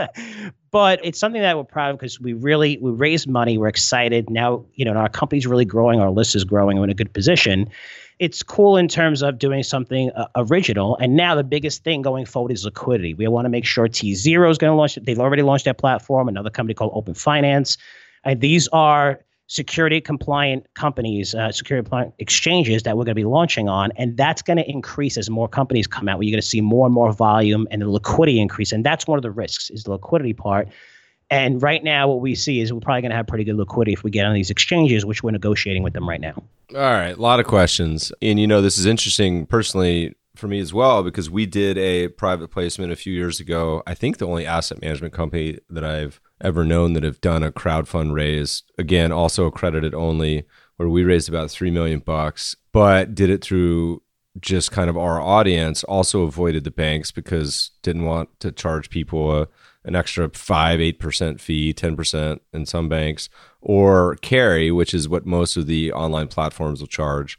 But it's something that we're proud of because we really we raised money. We're excited. Now, you know, our company's really growing. Our list is growing. We're in a good position. It's cool in terms of doing something uh, original. And now the biggest thing going forward is liquidity. We want to make sure T zero is going to launch it. They've already launched their platform, another company called Open Finance. And these are security compliant companies, uh, security compliant exchanges that we're going to be launching on. And that's going to increase as more companies come out, where you're going to see more and more volume and the liquidity increase. And that's one of the risks, is the liquidity part. And right now what we see is we're probably going to have pretty good liquidity if we get on these exchanges, which we're negotiating with them right now. All right. A lot of questions. And, you know, this is interesting personally for me as well, because we did a private placement a few years ago. I think the only asset management company that I've ever known that have done a crowdfund raise, again, also accredited only, where we raised about three million bucks, but did it through just kind of our audience, also avoided the banks because didn't want to charge people a, an extra five, eight percent fee, ten percent in some banks, or carry, which is what most of the online platforms will charge.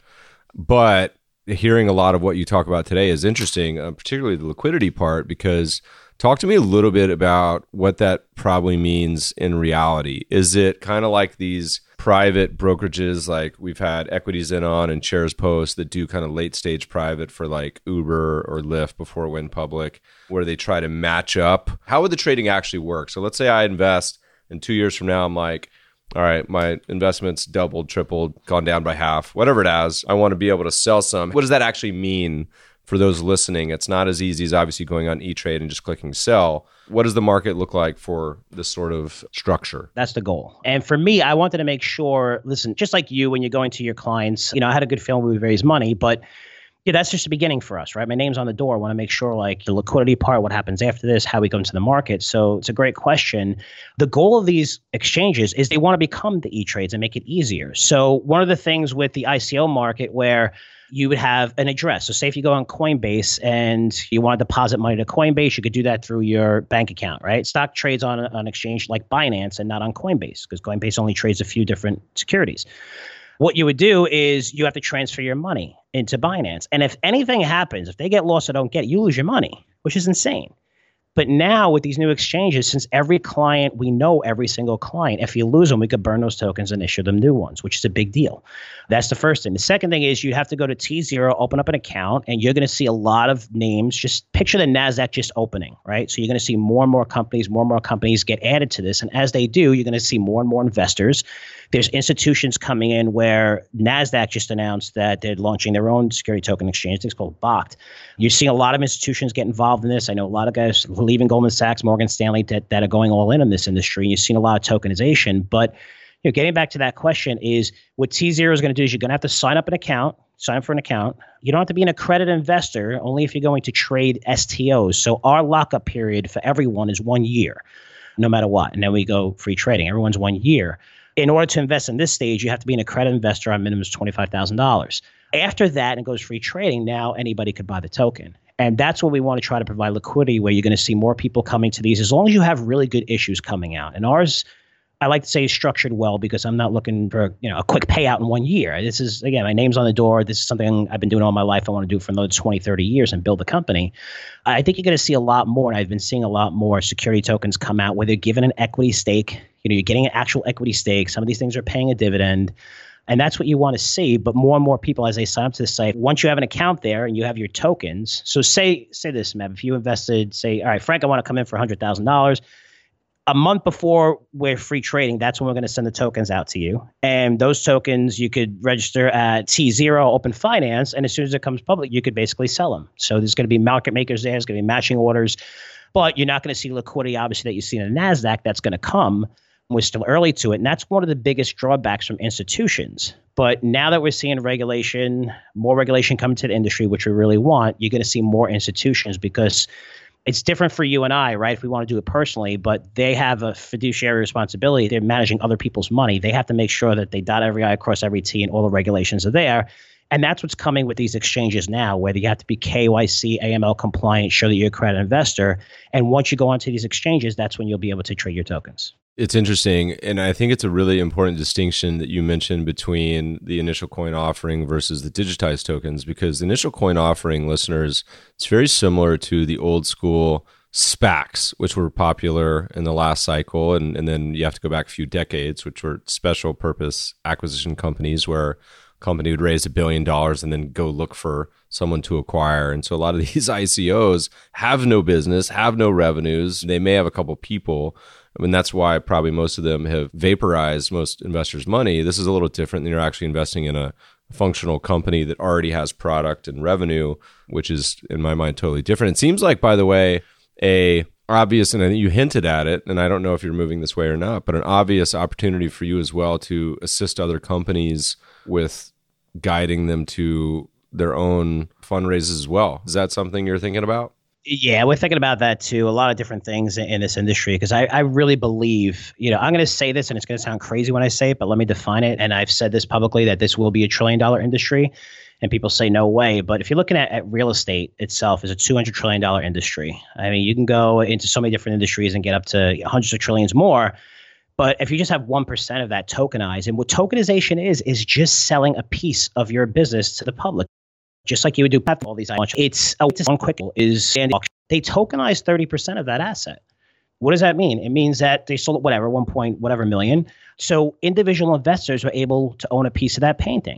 But hearing a lot of what you talk about today is interesting, uh, particularly the liquidity part, because talk to me a little bit about what that probably means in reality. Is it kind of like these private brokerages like we've had Equities In On and Shares Post that do kind of late stage private for like Uber or Lyft before it went public, where they try to match up? How would the trading actually work? So let's say I invest, and two years from now I'm like, all right, my investment's doubled, tripled, gone down by half, whatever it has. I want to be able to sell some. What does that actually mean for those listening? It's not as easy as obviously going on E-Trade and just clicking sell. What does the market look like for this sort of structure? That's the goal. And for me, I wanted to make sure, listen, just like you, when you're going to your clients, you know, I had a good feeling we would raise money, but yeah, that's just the beginning for us, right? My name's on the door. I want to make sure like the liquidity part, what happens after this, how we go into the market. So it's a great question. The goal of these exchanges is they want to become the E-Trades and make it easier. So one of the things with the I C O market where you would have an address. So say if you go on Coinbase and you want to deposit money to Coinbase, you could do that through your bank account, right? Stock trades on an exchange like Binance and not on Coinbase, because Coinbase only trades a few different securities. What you would do is you have to transfer your money into Binance. And if anything happens, if they get lost or don't get it, you lose your money, which is insane. But now with these new exchanges, since every client, we know every single client, if you lose them, we could burn those tokens and issue them new ones, which is a big deal. That's the first thing. The second thing is you have to go to T zero, open up an account, and you're going to see a lot of names. Just picture the NASDAQ just opening, right? So you're going to see more and more companies, more and more companies get added to this. And as they do, you're going to see more and more investors. There's institutions coming in where NASDAQ just announced that they're launching their own security token exchange. It's called B O C T. You're seeing a lot of institutions get involved in this. I know a lot of guys leaving Goldman Sachs, Morgan Stanley that, that are going all in on this industry. You've seen a lot of tokenization. But you know, getting back to that question is what T zero is going to do is you're going to have to sign up an account. sign up for an account. You don't have to be an accredited investor, only if you're going to trade S T Os. So our lockup period for everyone is one year, no matter what. And then we go free trading. Everyone's one year. In order to invest in this stage, you have to be an accredited investor on minimum twenty-five thousand dollars. After that, and it goes free trading, now anybody could buy the token. And that's what we want to try to provide liquidity, where you're going to see more people coming to these, as long as you have really good issues coming out. And ours, I like to say, is structured well, because I'm not looking for, you know, a quick payout in one year. This is, again, my name's on the door. This is something I've been doing all my life. I want to do it for another twenty, thirty years and build the company. I think you're going to see a lot more, and I've been seeing a lot more security tokens come out where they're given an equity stake. You know, you're getting an actual equity stake. Some of these things are paying a dividend. And that's what you want to see. But more and more people, as they sign up to the site, once you have an account there and you have your tokens. So say say this, Meb, if you invested, say, all right, Frank, I want to come in for one hundred thousand dollars. A month before we're free trading, that's when we're going to send the tokens out to you. And those tokens, you could register at T zero Open Finance. And as soon as it comes public, you could basically sell them. So there's going to be market makers there. There's going to be matching orders. But you're not going to see liquidity, obviously, that you see in the NASDAQ. That's going to come. We're still early to it. And that's one of the biggest drawbacks from institutions. But now that we're seeing regulation, more regulation coming to the industry, which we really want, you're going to see more institutions, because it's different for you and I, right? If we want to do it personally, but they have a fiduciary responsibility. They're managing other people's money. They have to make sure that they dot every I, cross every T, and all the regulations are there. And that's what's coming with these exchanges now, where you have to be K Y C, A M L compliant, show that you're a accredited investor. And once you go onto these exchanges, that's when you'll be able to trade your tokens. It's interesting, and I think it's a really important distinction that you mentioned between the initial coin offering versus the digitized tokens, because the initial coin offering, listeners, it's very similar to the old school SPACs, which were popular in the last cycle, and, and then you have to go back a few decades, which were special purpose acquisition companies where a company would raise a billion dollars and then go look for someone to acquire. And so a lot of these I C Os have no business, have no revenues. They may have a couple people. I mean, that's why probably most of them have vaporized most investors' money. This is a little different than you're actually investing in a functional company that already has product and revenue, which is, in my mind, totally different. It seems like, by the way, a obvious, and I think you hinted at it, and I don't know if you're moving this way or not, but an obvious opportunity for you as well to assist other companies with guiding them to their own fundraisers as well. Is that something you're thinking about? Yeah, we're thinking about that too. A lot of different things in, in this industry, because I, I really believe, you know, I'm going to say this and it's going to sound crazy when I say it, but let me define it. And I've said this publicly, that this will be a trillion dollar industry, and people say no way. But if you're looking at, at real estate itself, is a two hundred trillion dollar industry. I mean, you can go into so many different industries and get up to hundreds of trillions more. But if you just have one percent of that tokenized, and what tokenization is, is just selling a piece of your business to the public. Just like you would do all these, it's oh, one quick is they tokenize thirty percent of that asset. What does that mean? It means that they sold whatever, one point whatever million. So individual investors were able to own a piece of that painting.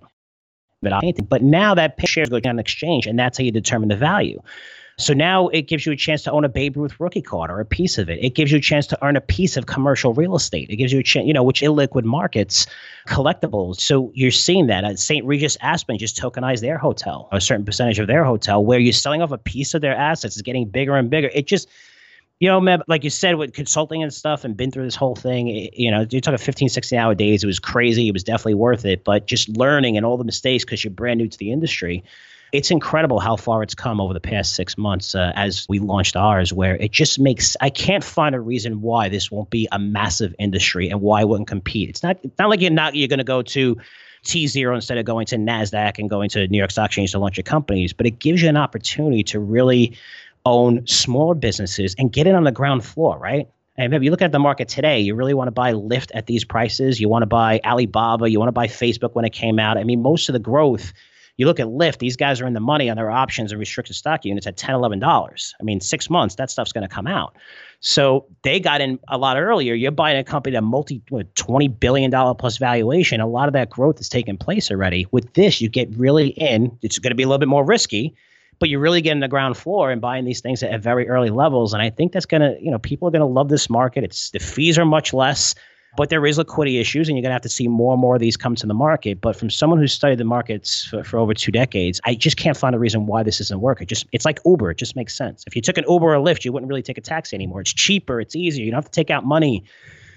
But now that shares go down an exchange, and that's how you determine the value. So now it gives you a chance to own a Babe Ruth rookie card or a piece of it. It gives you a chance to earn a piece of commercial real estate. It gives you a chance, you know, which illiquid markets, collectibles. So you're seeing that. Uh, Saint Regis Aspen just tokenized their hotel, a certain percentage of their hotel, where you're selling off a piece of their assets. It's getting bigger and bigger. It just, you know, Meb, like you said, with consulting and stuff and been through this whole thing, it, you know, you're talking fifteen, sixteen hour days. It was crazy. It was definitely worth it. But just learning and all the mistakes, because you're brand new to the industry, it's incredible how far it's come over the past six months uh, as we launched ours, where it just makes, I can't find a reason why this won't be a massive industry and why it wouldn't compete. It's not, it's not like you're not, you're going to go to T zero instead of going to NASDAQ and going to New York Stock Exchange to launch your companies, but it gives you an opportunity to really own smaller businesses and get in on the ground floor, right? And maybe you look at the market today, you really want to buy Lyft at these prices. You want to buy Alibaba. You want to buy Facebook when it came out. I mean, most of the growth, you look at Lyft, these guys are in the money on their options and restricted stock units at ten dollars, eleven dollars. I mean, six months, that stuff's going to come out. So they got in a lot earlier. You're buying a company that multi what, twenty billion dollars plus valuation. A lot of that growth has taken place already. With this, you get really in. It's going to be a little bit more risky, but you're really getting the ground floor and buying these things at very early levels. And I think that's going to, you know, people are going to love this market. It's the fees are much less. But there is liquidity issues, and you're going to have to see more and more of these come to the market. But from someone who's studied the markets for, for over two decades, I just can't find a reason why this isn't working. It just, it's like Uber. It just makes sense. If you took an Uber or a Lyft, you wouldn't really take a taxi anymore. It's cheaper. It's easier. You don't have to take out money.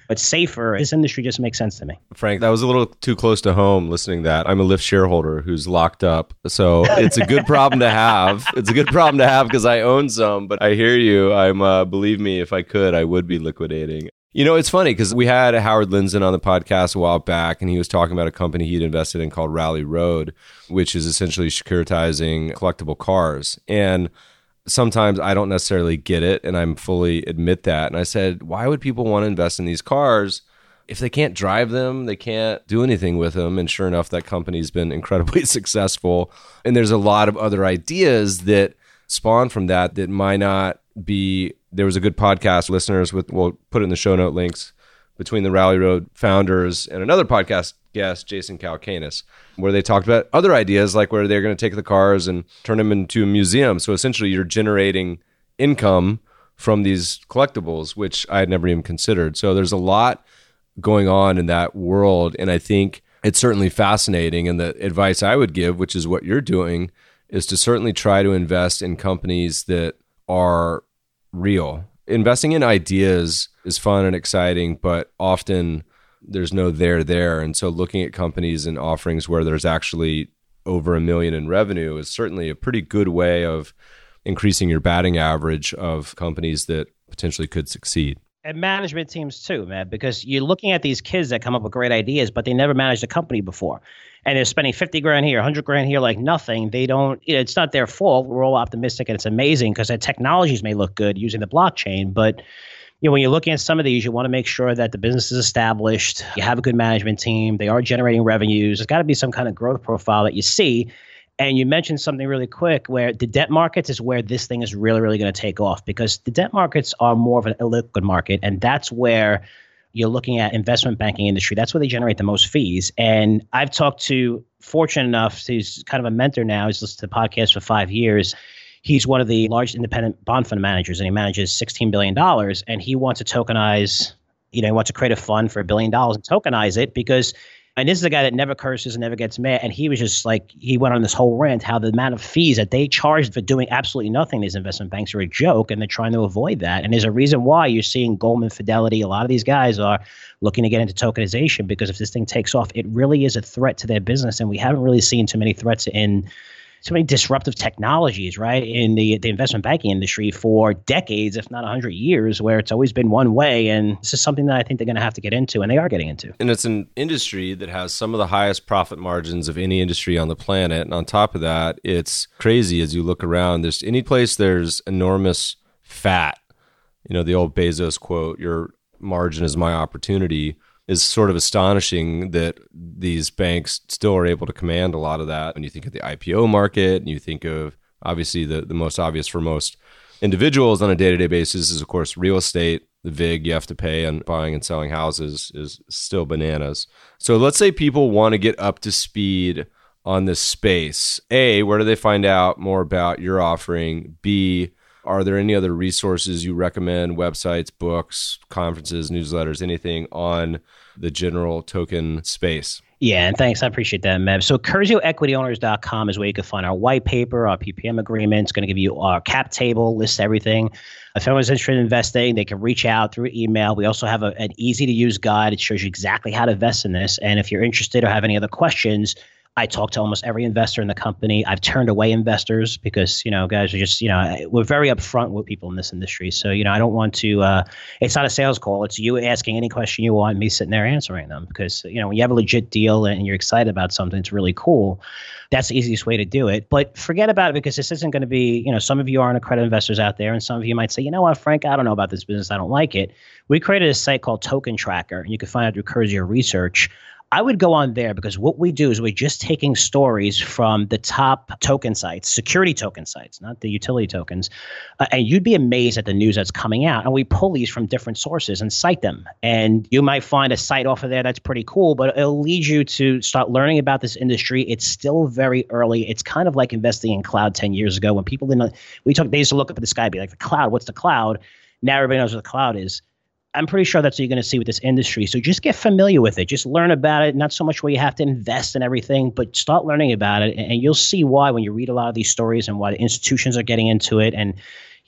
but safer. This industry just makes sense to me. Frank, that was a little too close to home listening to that. I'm a Lyft shareholder who's locked up. So it's a good problem to have. It's a good problem to have because I own some, but I hear you. I'm, uh, believe me, if I could, I would be liquidating. You know, it's funny because we had Howard Lindzen on the podcast a while back, and he was talking about a company he'd invested in called Rally Road, which is essentially securitizing collectible cars. And sometimes I don't necessarily get it, and I'm fully admit that. And I said, why would people want to invest in these cars if they can't drive them? They can't do anything with them. And sure enough, that company's been incredibly successful. And there's a lot of other ideas that spawn from that that might not be. There was a good podcast, listeners, with, we'll put it in the show note links, between the Rally Road founders and another podcast guest, Jason Calacanis, where they talked about other ideas, like where they're going to take the cars and turn them into a museum. So essentially you're generating income from these collectibles, which I had never even considered. So there's a lot going on in that world. And I think it's certainly fascinating. And the advice I would give, which is what you're doing, is to certainly try to invest in companies that are real. Investing in ideas is fun and exciting, but often there's no there there. And so looking at companies and offerings where there's actually over a million in revenue is certainly a pretty good way of increasing your batting average of companies that potentially could succeed. And management teams too, man, because you're looking at these kids that come up with great ideas, but they never managed a company before. And they're spending fifty grand here, one hundred grand here, like nothing. They don't, you know, it's not their fault. We're all optimistic and it's amazing because their technologies may look good using the blockchain. But, you know, when you're looking at some of these, you want to make sure that the business is established. You have a good management team. They are generating revenues. There's got to be some kind of growth profile that you see. And you mentioned something really quick where the debt markets is where this thing is really, really going to take off, because the debt markets are more of an illiquid market. And that's where you're looking at investment banking industry. That's where they generate the most fees. And I've talked to, fortunate enough, he's kind of a mentor now. He's listened to the podcast for five years. He's one of the largest independent bond fund managers, and he manages sixteen billion dollars. And he wants to tokenize, you know, he wants to create a fund for a billion dollars and tokenize it because, and this is a guy that never curses and never gets mad. And he was just like, he went on this whole rant how the amount of fees that they charged for doing absolutely nothing, these investment banks, are a joke, and they're trying to avoid that. And there's a reason why you're seeing Goldman, Fidelity, a lot of these guys are looking to get into tokenization, because if this thing takes off, it really is a threat to their business. And we haven't really seen too many threats in so many disruptive technologies, right, in the, the investment banking industry for decades, if not one hundred years, where it's always been one way. And this is something that I think they're going to have to get into, and they are getting into. And it's an industry that has some of the highest profit margins of any industry on the planet. And on top of that, it's crazy as you look around. There's any place there's enormous fat, you know, the old Bezos quote, your margin is my opportunity, is sort of astonishing that these banks still are able to command a lot of that. When you think of the I P O market, and you think of, obviously, the, the most obvious for most individuals on a day-to-day basis is, of course, real estate. The vig you have to pay on buying and selling houses is still bananas. So let's say people want to get up to speed on this space. A, where do they find out more about your offering? B, are there any other resources you recommend, websites, books, conferences, newsletters, anything on the general token space? Yeah, and thanks. I appreciate that, Meb. So Curzio Equity Owners dot com is where you can find our white paper, our P P M agreement. It's going to give you our cap table, lists everything. If anyone's interested in investing, they can reach out through email. We also have a, an easy-to-use guide. It shows you exactly how to invest in this. And if you're interested or have any other questions, I talk to almost every investor in the company. I've turned away investors because, you know, guys are just, you know, we're very upfront with people in this industry. So, you know, I don't want to, uh, it's not a sales call. It's you asking any question you want, me sitting there answering them. Because, you know, when you have a legit deal and you're excited about something, it's really cool. That's the easiest way to do it. But forget about it, because this isn't going to be, you know, some of you aren't accredited investors out there, and some of you might say, you know what, Frank, I don't know about this business. I don't like it. We created a site called Token Tracker, and you can find it through Curzio Research. I would go on there because what we do is we're just taking stories from the top token sites, security token sites, not the utility tokens. Uh, and you'd be amazed at the news that's coming out. And we pull these from different sources and cite them. And you might find a site off of there that's pretty cool, but it'll lead you to start learning about this industry. It's still very early. It's kind of like investing in cloud ten years ago when people didn't, we took, they used to look up at the sky and be like, the cloud, what's the cloud? Now everybody knows what the cloud is. I'm pretty sure that's what you're going to see with this industry. So just get familiar with it. Just learn about it. Not so much where you have to invest in everything, but start learning about it. And you'll see why when you read a lot of these stories and why the institutions are getting into it. And,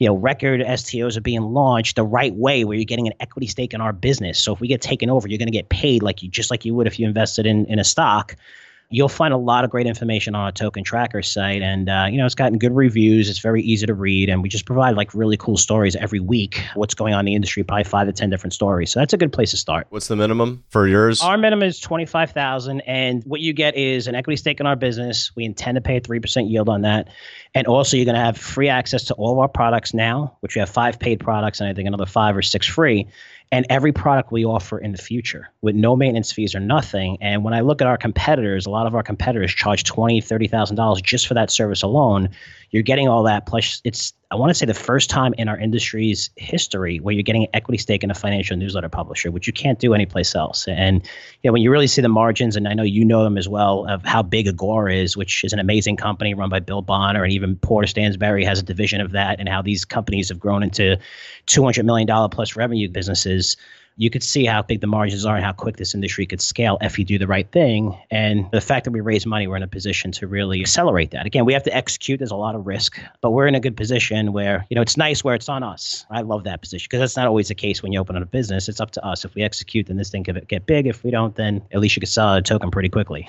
you know, record S T Os are being launched the right way where you're getting an equity stake in our business. So if we get taken over, you're going to get paid like you just like you would if you invested in, in a stock. You'll find a lot of great information on our Token Tracker site. And, uh, you know, it's gotten good reviews. It's very easy to read. And we just provide like really cool stories every week. What's going on in the industry, probably five to ten different stories. So that's a good place to start. What's the minimum for yours? Our minimum is twenty-five thousand dollars. And what you get is an equity stake in our business. We intend to pay a three percent yield on that. And also you're going to have free access to all of our products now, which we have five paid products and I think another five or six free. And every product we offer in the future with no maintenance fees or nothing. And when I look at our competitors, a lot of our competitors charge twenty thousand dollars, thirty thousand dollars just for that service alone. You're getting all that. Plus, it's, I want to say, the first time in our industry's history where you're getting an equity stake in a financial newsletter publisher, which you can't do anyplace else. And you know, when you really see the margins, and I know you know them as well, of how big Agora is, which is an amazing company run by Bill Bonner, and even Porter Stansberry has a division of that, and how these companies have grown into two hundred million dollars plus revenue businesses. You could see how big the margins are and how quick this industry could scale if you do the right thing. And the fact that we raise money, we're in a position to really accelerate that. Again, we have to execute. There's a lot of risk, but we're in a good position where, you know, it's nice where it's on us. I love that position because that's not always the case when you open up a business. It's up to us. If we execute, then this thing could get big. If we don't, then at least you could sell a token pretty quickly.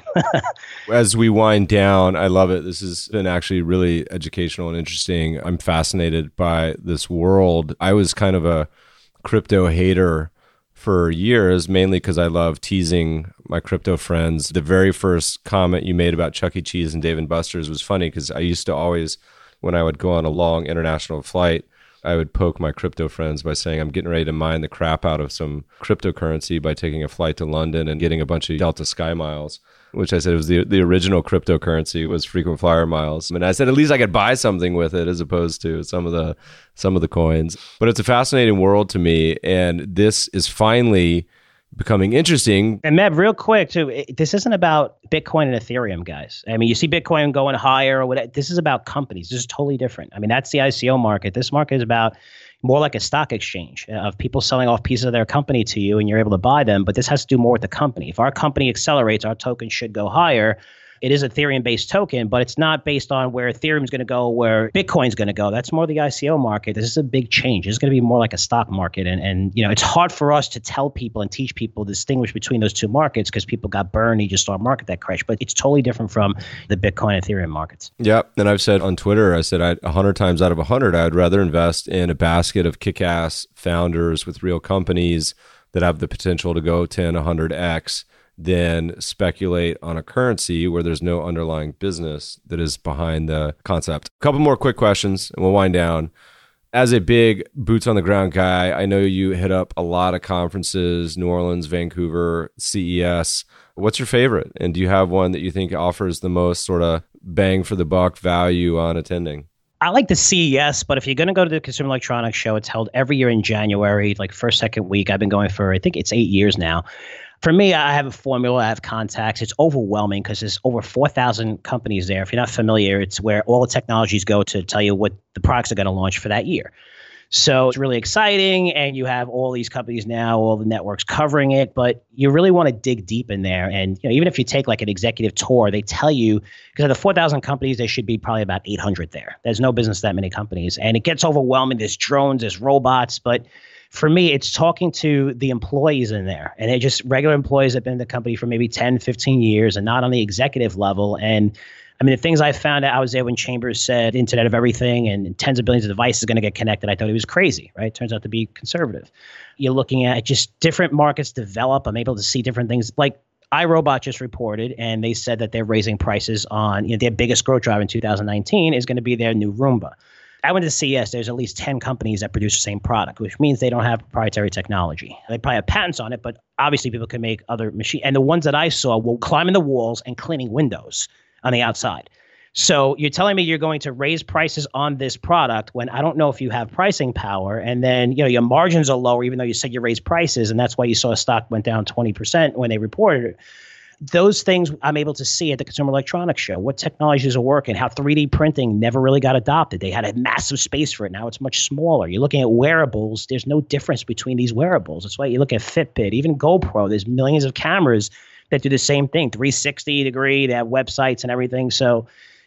As we wind down, I love it. This has been actually really educational and interesting. I'm fascinated by this world. I was kind of a crypto hater for years, mainly because I love teasing my crypto friends. The very first comment you made about Chuck E. Cheese and Dave and Buster's was funny because I used to always, when I would go on a long international flight, I would poke my crypto friends by saying I'm getting ready to mine the crap out of some cryptocurrency by taking a flight to London and getting a bunch of Delta Sky Miles, which I said was the the original cryptocurrency was frequent flyer miles. And I said at least I could buy something with it as opposed to some of the some of the coins. But it's a fascinating world to me, and this is finally becoming interesting. And Meb, real quick too, it, this isn't about Bitcoin and Ethereum, guys. I mean, you see Bitcoin going higher or whatever. This is about companies. This is totally different. I mean, that's the I C O market. This market is about more like a stock exchange of people selling off pieces of their company to you and you're able to buy them. But this has to do more with the company. If our company accelerates, our token should go higher. It is Ethereum-based token, but it's not based on where Ethereum is going to go, where Bitcoin's going to go. That's more the I C O market. This is a big change. It's going to be more like a stock market. And, and you know, it's hard for us to tell people and teach people to distinguish between those two markets because people got burned. You just saw a market that crashed. But it's totally different from the Bitcoin and Ethereum markets. Yeah. And I've said on Twitter, I said I'd, one hundred times out of one hundred, I'd rather invest in a basket of kick-ass founders with real companies that have the potential to go ten, one hundred x than speculate on a currency where there's no underlying business that is behind the concept. A couple more quick questions and we'll wind down. As a big boots on the ground guy, I know you hit up a lot of conferences, New Orleans, Vancouver, C E S. What's your favorite? And do you have one that you think offers the most sort of bang for the buck value on attending? I like the C E S, but if you're going to go to the Consumer Electronics Show, it's held every year in January, like first, second week. I've been going for, I think it's eight years now. For me, I have a formula. I have contacts. It's overwhelming because there's over four thousand companies there. If you're not familiar, it's where all the technologies go to tell you what the products are going to launch for that year. So it's really exciting, and you have all these companies now, all the networks covering it, but you really want to dig deep in there. And you know, even if you take like an executive tour, they tell you, because of the four thousand companies, there should be probably about eight hundred there. There's no business that many companies, and it gets overwhelming. There's drones, there's robots, but for me, it's talking to the employees in there, and they're just regular employees that have been in the company for maybe ten, fifteen years and not on the executive level. And I mean, the things I found out, I was there when Chambers said Internet of Everything and tens of billions of devices are going to get connected. I thought he was crazy, right? Turns out to be conservative. You're looking at just different markets develop. I'm able to see different things. Like iRobot just reported, and they said that they're raising prices on, you know, their biggest growth driver in two thousand nineteen is going to be their new Roomba. I went to C E S, there's at least ten companies that produce the same product, which means they don't have proprietary technology. They probably have patents on it, but obviously people can make other machines. And the ones that I saw were climbing the walls and cleaning windows on the outside. So you're telling me you're going to raise prices on this product when I don't know if you have pricing power, and then you know your margins are lower, even though you said you raised prices, and that's why you saw a stock went down twenty percent when they reported it. Those things I'm able to see at the Consumer Electronics Show, what technologies are working, how three D printing never really got adopted. They had a massive space for it. Now it's much smaller. You're looking at wearables. There's no difference between these wearables. That's why you look at Fitbit, even GoPro. There's millions of cameras that do the same thing, three sixty degree. They have websites and everything. So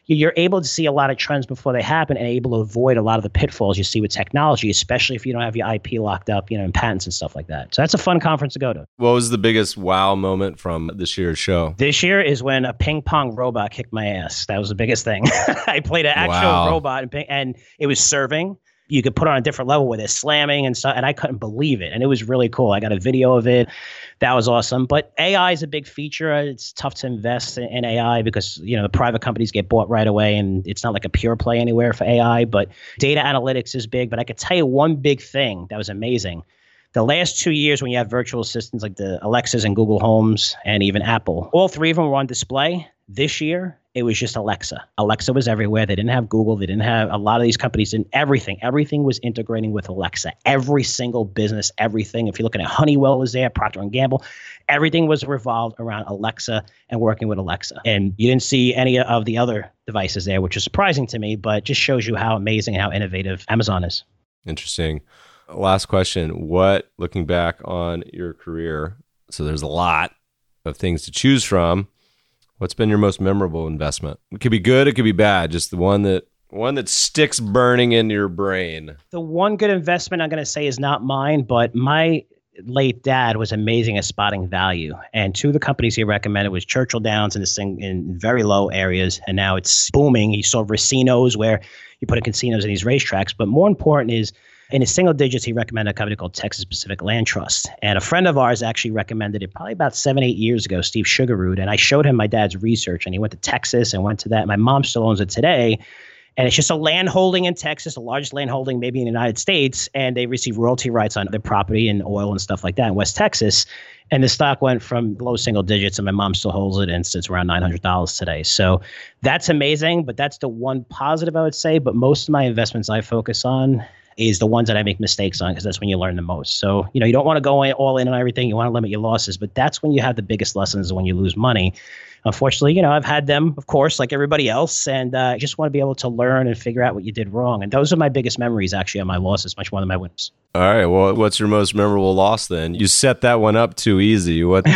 you're able to see a lot of trends before they happen and able to avoid a lot of the pitfalls you see with technology, especially if you don't have your I P locked up, you know, and patents and stuff like that. So that's a fun conference to go to. What was the biggest wow moment from this year's show? This year is when a ping pong robot kicked my ass. That was the biggest thing. I played an actual Wow. robot and, ping- and it was serving. You could put on a different level with it, slamming and stuff, and I couldn't believe it. And it was really cool. I got a video of it. That was awesome. But A I is a big feature. It's tough to invest in, in A I because, you know, the private companies get bought right away, and it's not like a pure play anywhere for A I. But data analytics is big. But I could tell you one big thing that was amazing. The last two years when you have virtual assistants like the Alexas and Google Homes and even Apple, all three of them were on display. This year, it was just Alexa. Alexa was everywhere. They didn't have Google. They didn't have a lot of these companies and everything. Everything was integrating with Alexa. Every single business, everything. If you're looking at Honeywell was there, Procter and Gamble, everything was revolved around Alexa and working with Alexa. And you didn't see any of the other devices there, which is surprising to me, but just shows you how amazing, how innovative Amazon is. Interesting. Last question. What, looking back on your career, so there's a lot of things to choose from, what's been your most memorable investment? It could be good, it could be bad, just the one that one that sticks burning in your brain. The one good investment I'm going to say is not mine, but my late dad was amazing at spotting value. And two of the companies he recommended was Churchill Downs in this thing in very low areas. And now it's booming. He saw racinos where you put in casinos in these racetracks. But more important is in his single digits, he recommended a company called Texas Pacific Land Trust. And a friend of ours actually recommended it probably about seven, eight years ago, Steve Sugarroot. And I showed him my dad's research, and he went to Texas and went to that. My mom still owns it today. And it's just a land holding in Texas, the largest land holding maybe in the United States. And they receive royalty rights on their property and oil and stuff like that in West Texas. And the stock went from low single digits, and my mom still holds it, and it's around nine hundred dollars today. So that's amazing, but that's the one positive I would say. But most of my investments I focus on is the ones that I make mistakes on, because that's when you learn the most. So, you know, you don't want to go in, all in on everything. You want to limit your losses, but that's when you have the biggest lessons, when you lose money. Unfortunately, you know, I've had them, of course, like everybody else, and uh, I just want to be able to learn and figure out what you did wrong. And those are my biggest memories, actually, on my losses, much more than my wins. All right. Well, what's your most memorable loss then? You set that one up too easy. What?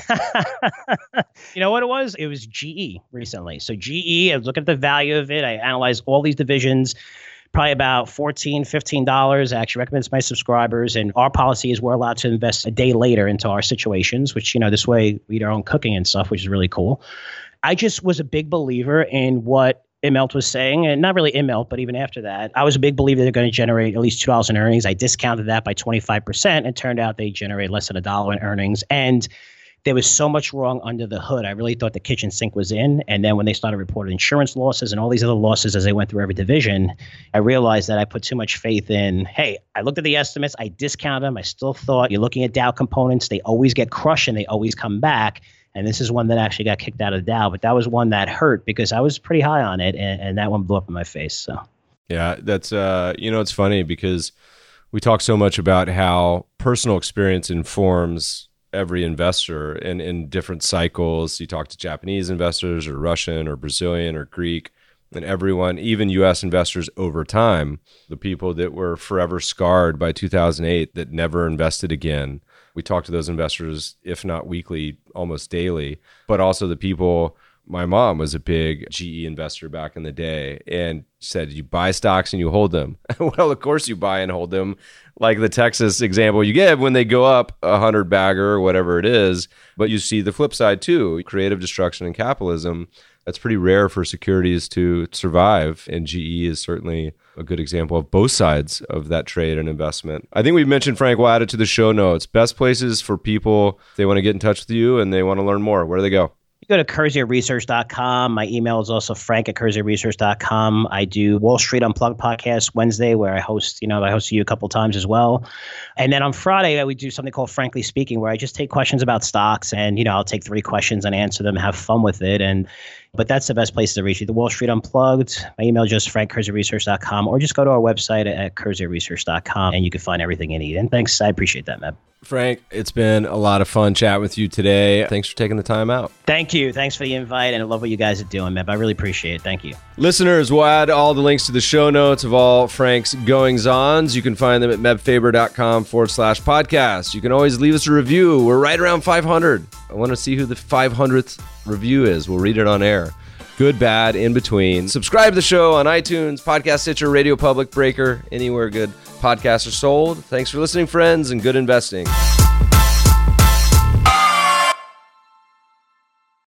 You know what it was? It was G E recently. So G E, I was looking at the value of it. I analyzed all these divisions. Probably about fourteen dollars, fifteen dollars. I actually recommend it to my subscribers. And our policy is we're allowed to invest a day later into our situations, which, you know, this way we eat our own cooking and stuff, which is really cool. I just was a big believer in what Immelt was saying, and not really Immelt, but even after that, I was a big believer they're going to generate at least two dollars in earnings. I discounted that by twenty-five percent. It turned out they generate less than a dollar in earnings. And there was so much wrong under the hood. I really thought the kitchen sink was in. And then when they started reporting insurance losses and all these other losses as they went through every division, I realized that I put too much faith in, hey, I looked at the estimates, I discounted them. I still thought you're looking at Dow components. They always get crushed and they always come back. And this is one that actually got kicked out of Dow. But that was one that hurt because I was pretty high on it. And, and that one blew up in my face. So, yeah, that's, uh, you know, it's funny because we talk so much about how personal experience informs every investor in, in different cycles. You talk to Japanese investors or Russian or Brazilian or Greek, and everyone, even U S investors over time, the people that were forever scarred by two thousand eight that never invested again. We talk to those investors, if not weekly, almost daily, but also the people. My mom was a big G E investor back in the day and said, you buy stocks and you hold them. Well, of course you buy and hold them. Like the Texas example you give, when they go up a hundred bagger or whatever it is, but you see the flip side too, creative destruction and capitalism. That's pretty rare for securities to survive. And G E is certainly a good example of both sides of that trade and investment. I think we've mentioned, Frank, we'll add it to the show notes. Best places for people, if they want to get in touch with you and they want to learn more, where do they go? You go to Curzio Research dot com. My email is also frank at Curzio Research dot com. I do Wall Street Unplugged podcast Wednesday, where I host, you know, I hosted you a couple times as well. And then on Friday, we do something called Frankly Speaking, where I just take questions about stocks and, you know, I'll take three questions and answer them, have fun with it. And But that's the best place to reach you. The Wall Street Unplugged. My email is just frank at Curzio Research dot com, or just go to our website at Curzio Research dot com and you can find everything you need. And thanks. I appreciate that, man. Frank, it's been a lot of fun chatting with you today. Thanks for taking the time out. Thank you. Thanks for the invite, and I love what you guys are doing, man. I really appreciate it. Thank you. Listeners, we'll add all the links to the show notes of all Frank's goings-ons. You can find them at mebfaber.com forward slash podcast. You can always leave us a review. We're right around five hundred. I want to see who the five hundredth review is. We'll read it on air. good, bad, in between. Subscribe to the show on iTunes, Podcast Stitcher, Radio Public, Breaker, anywhere good podcasts are sold. Thanks for listening, friends, and good investing.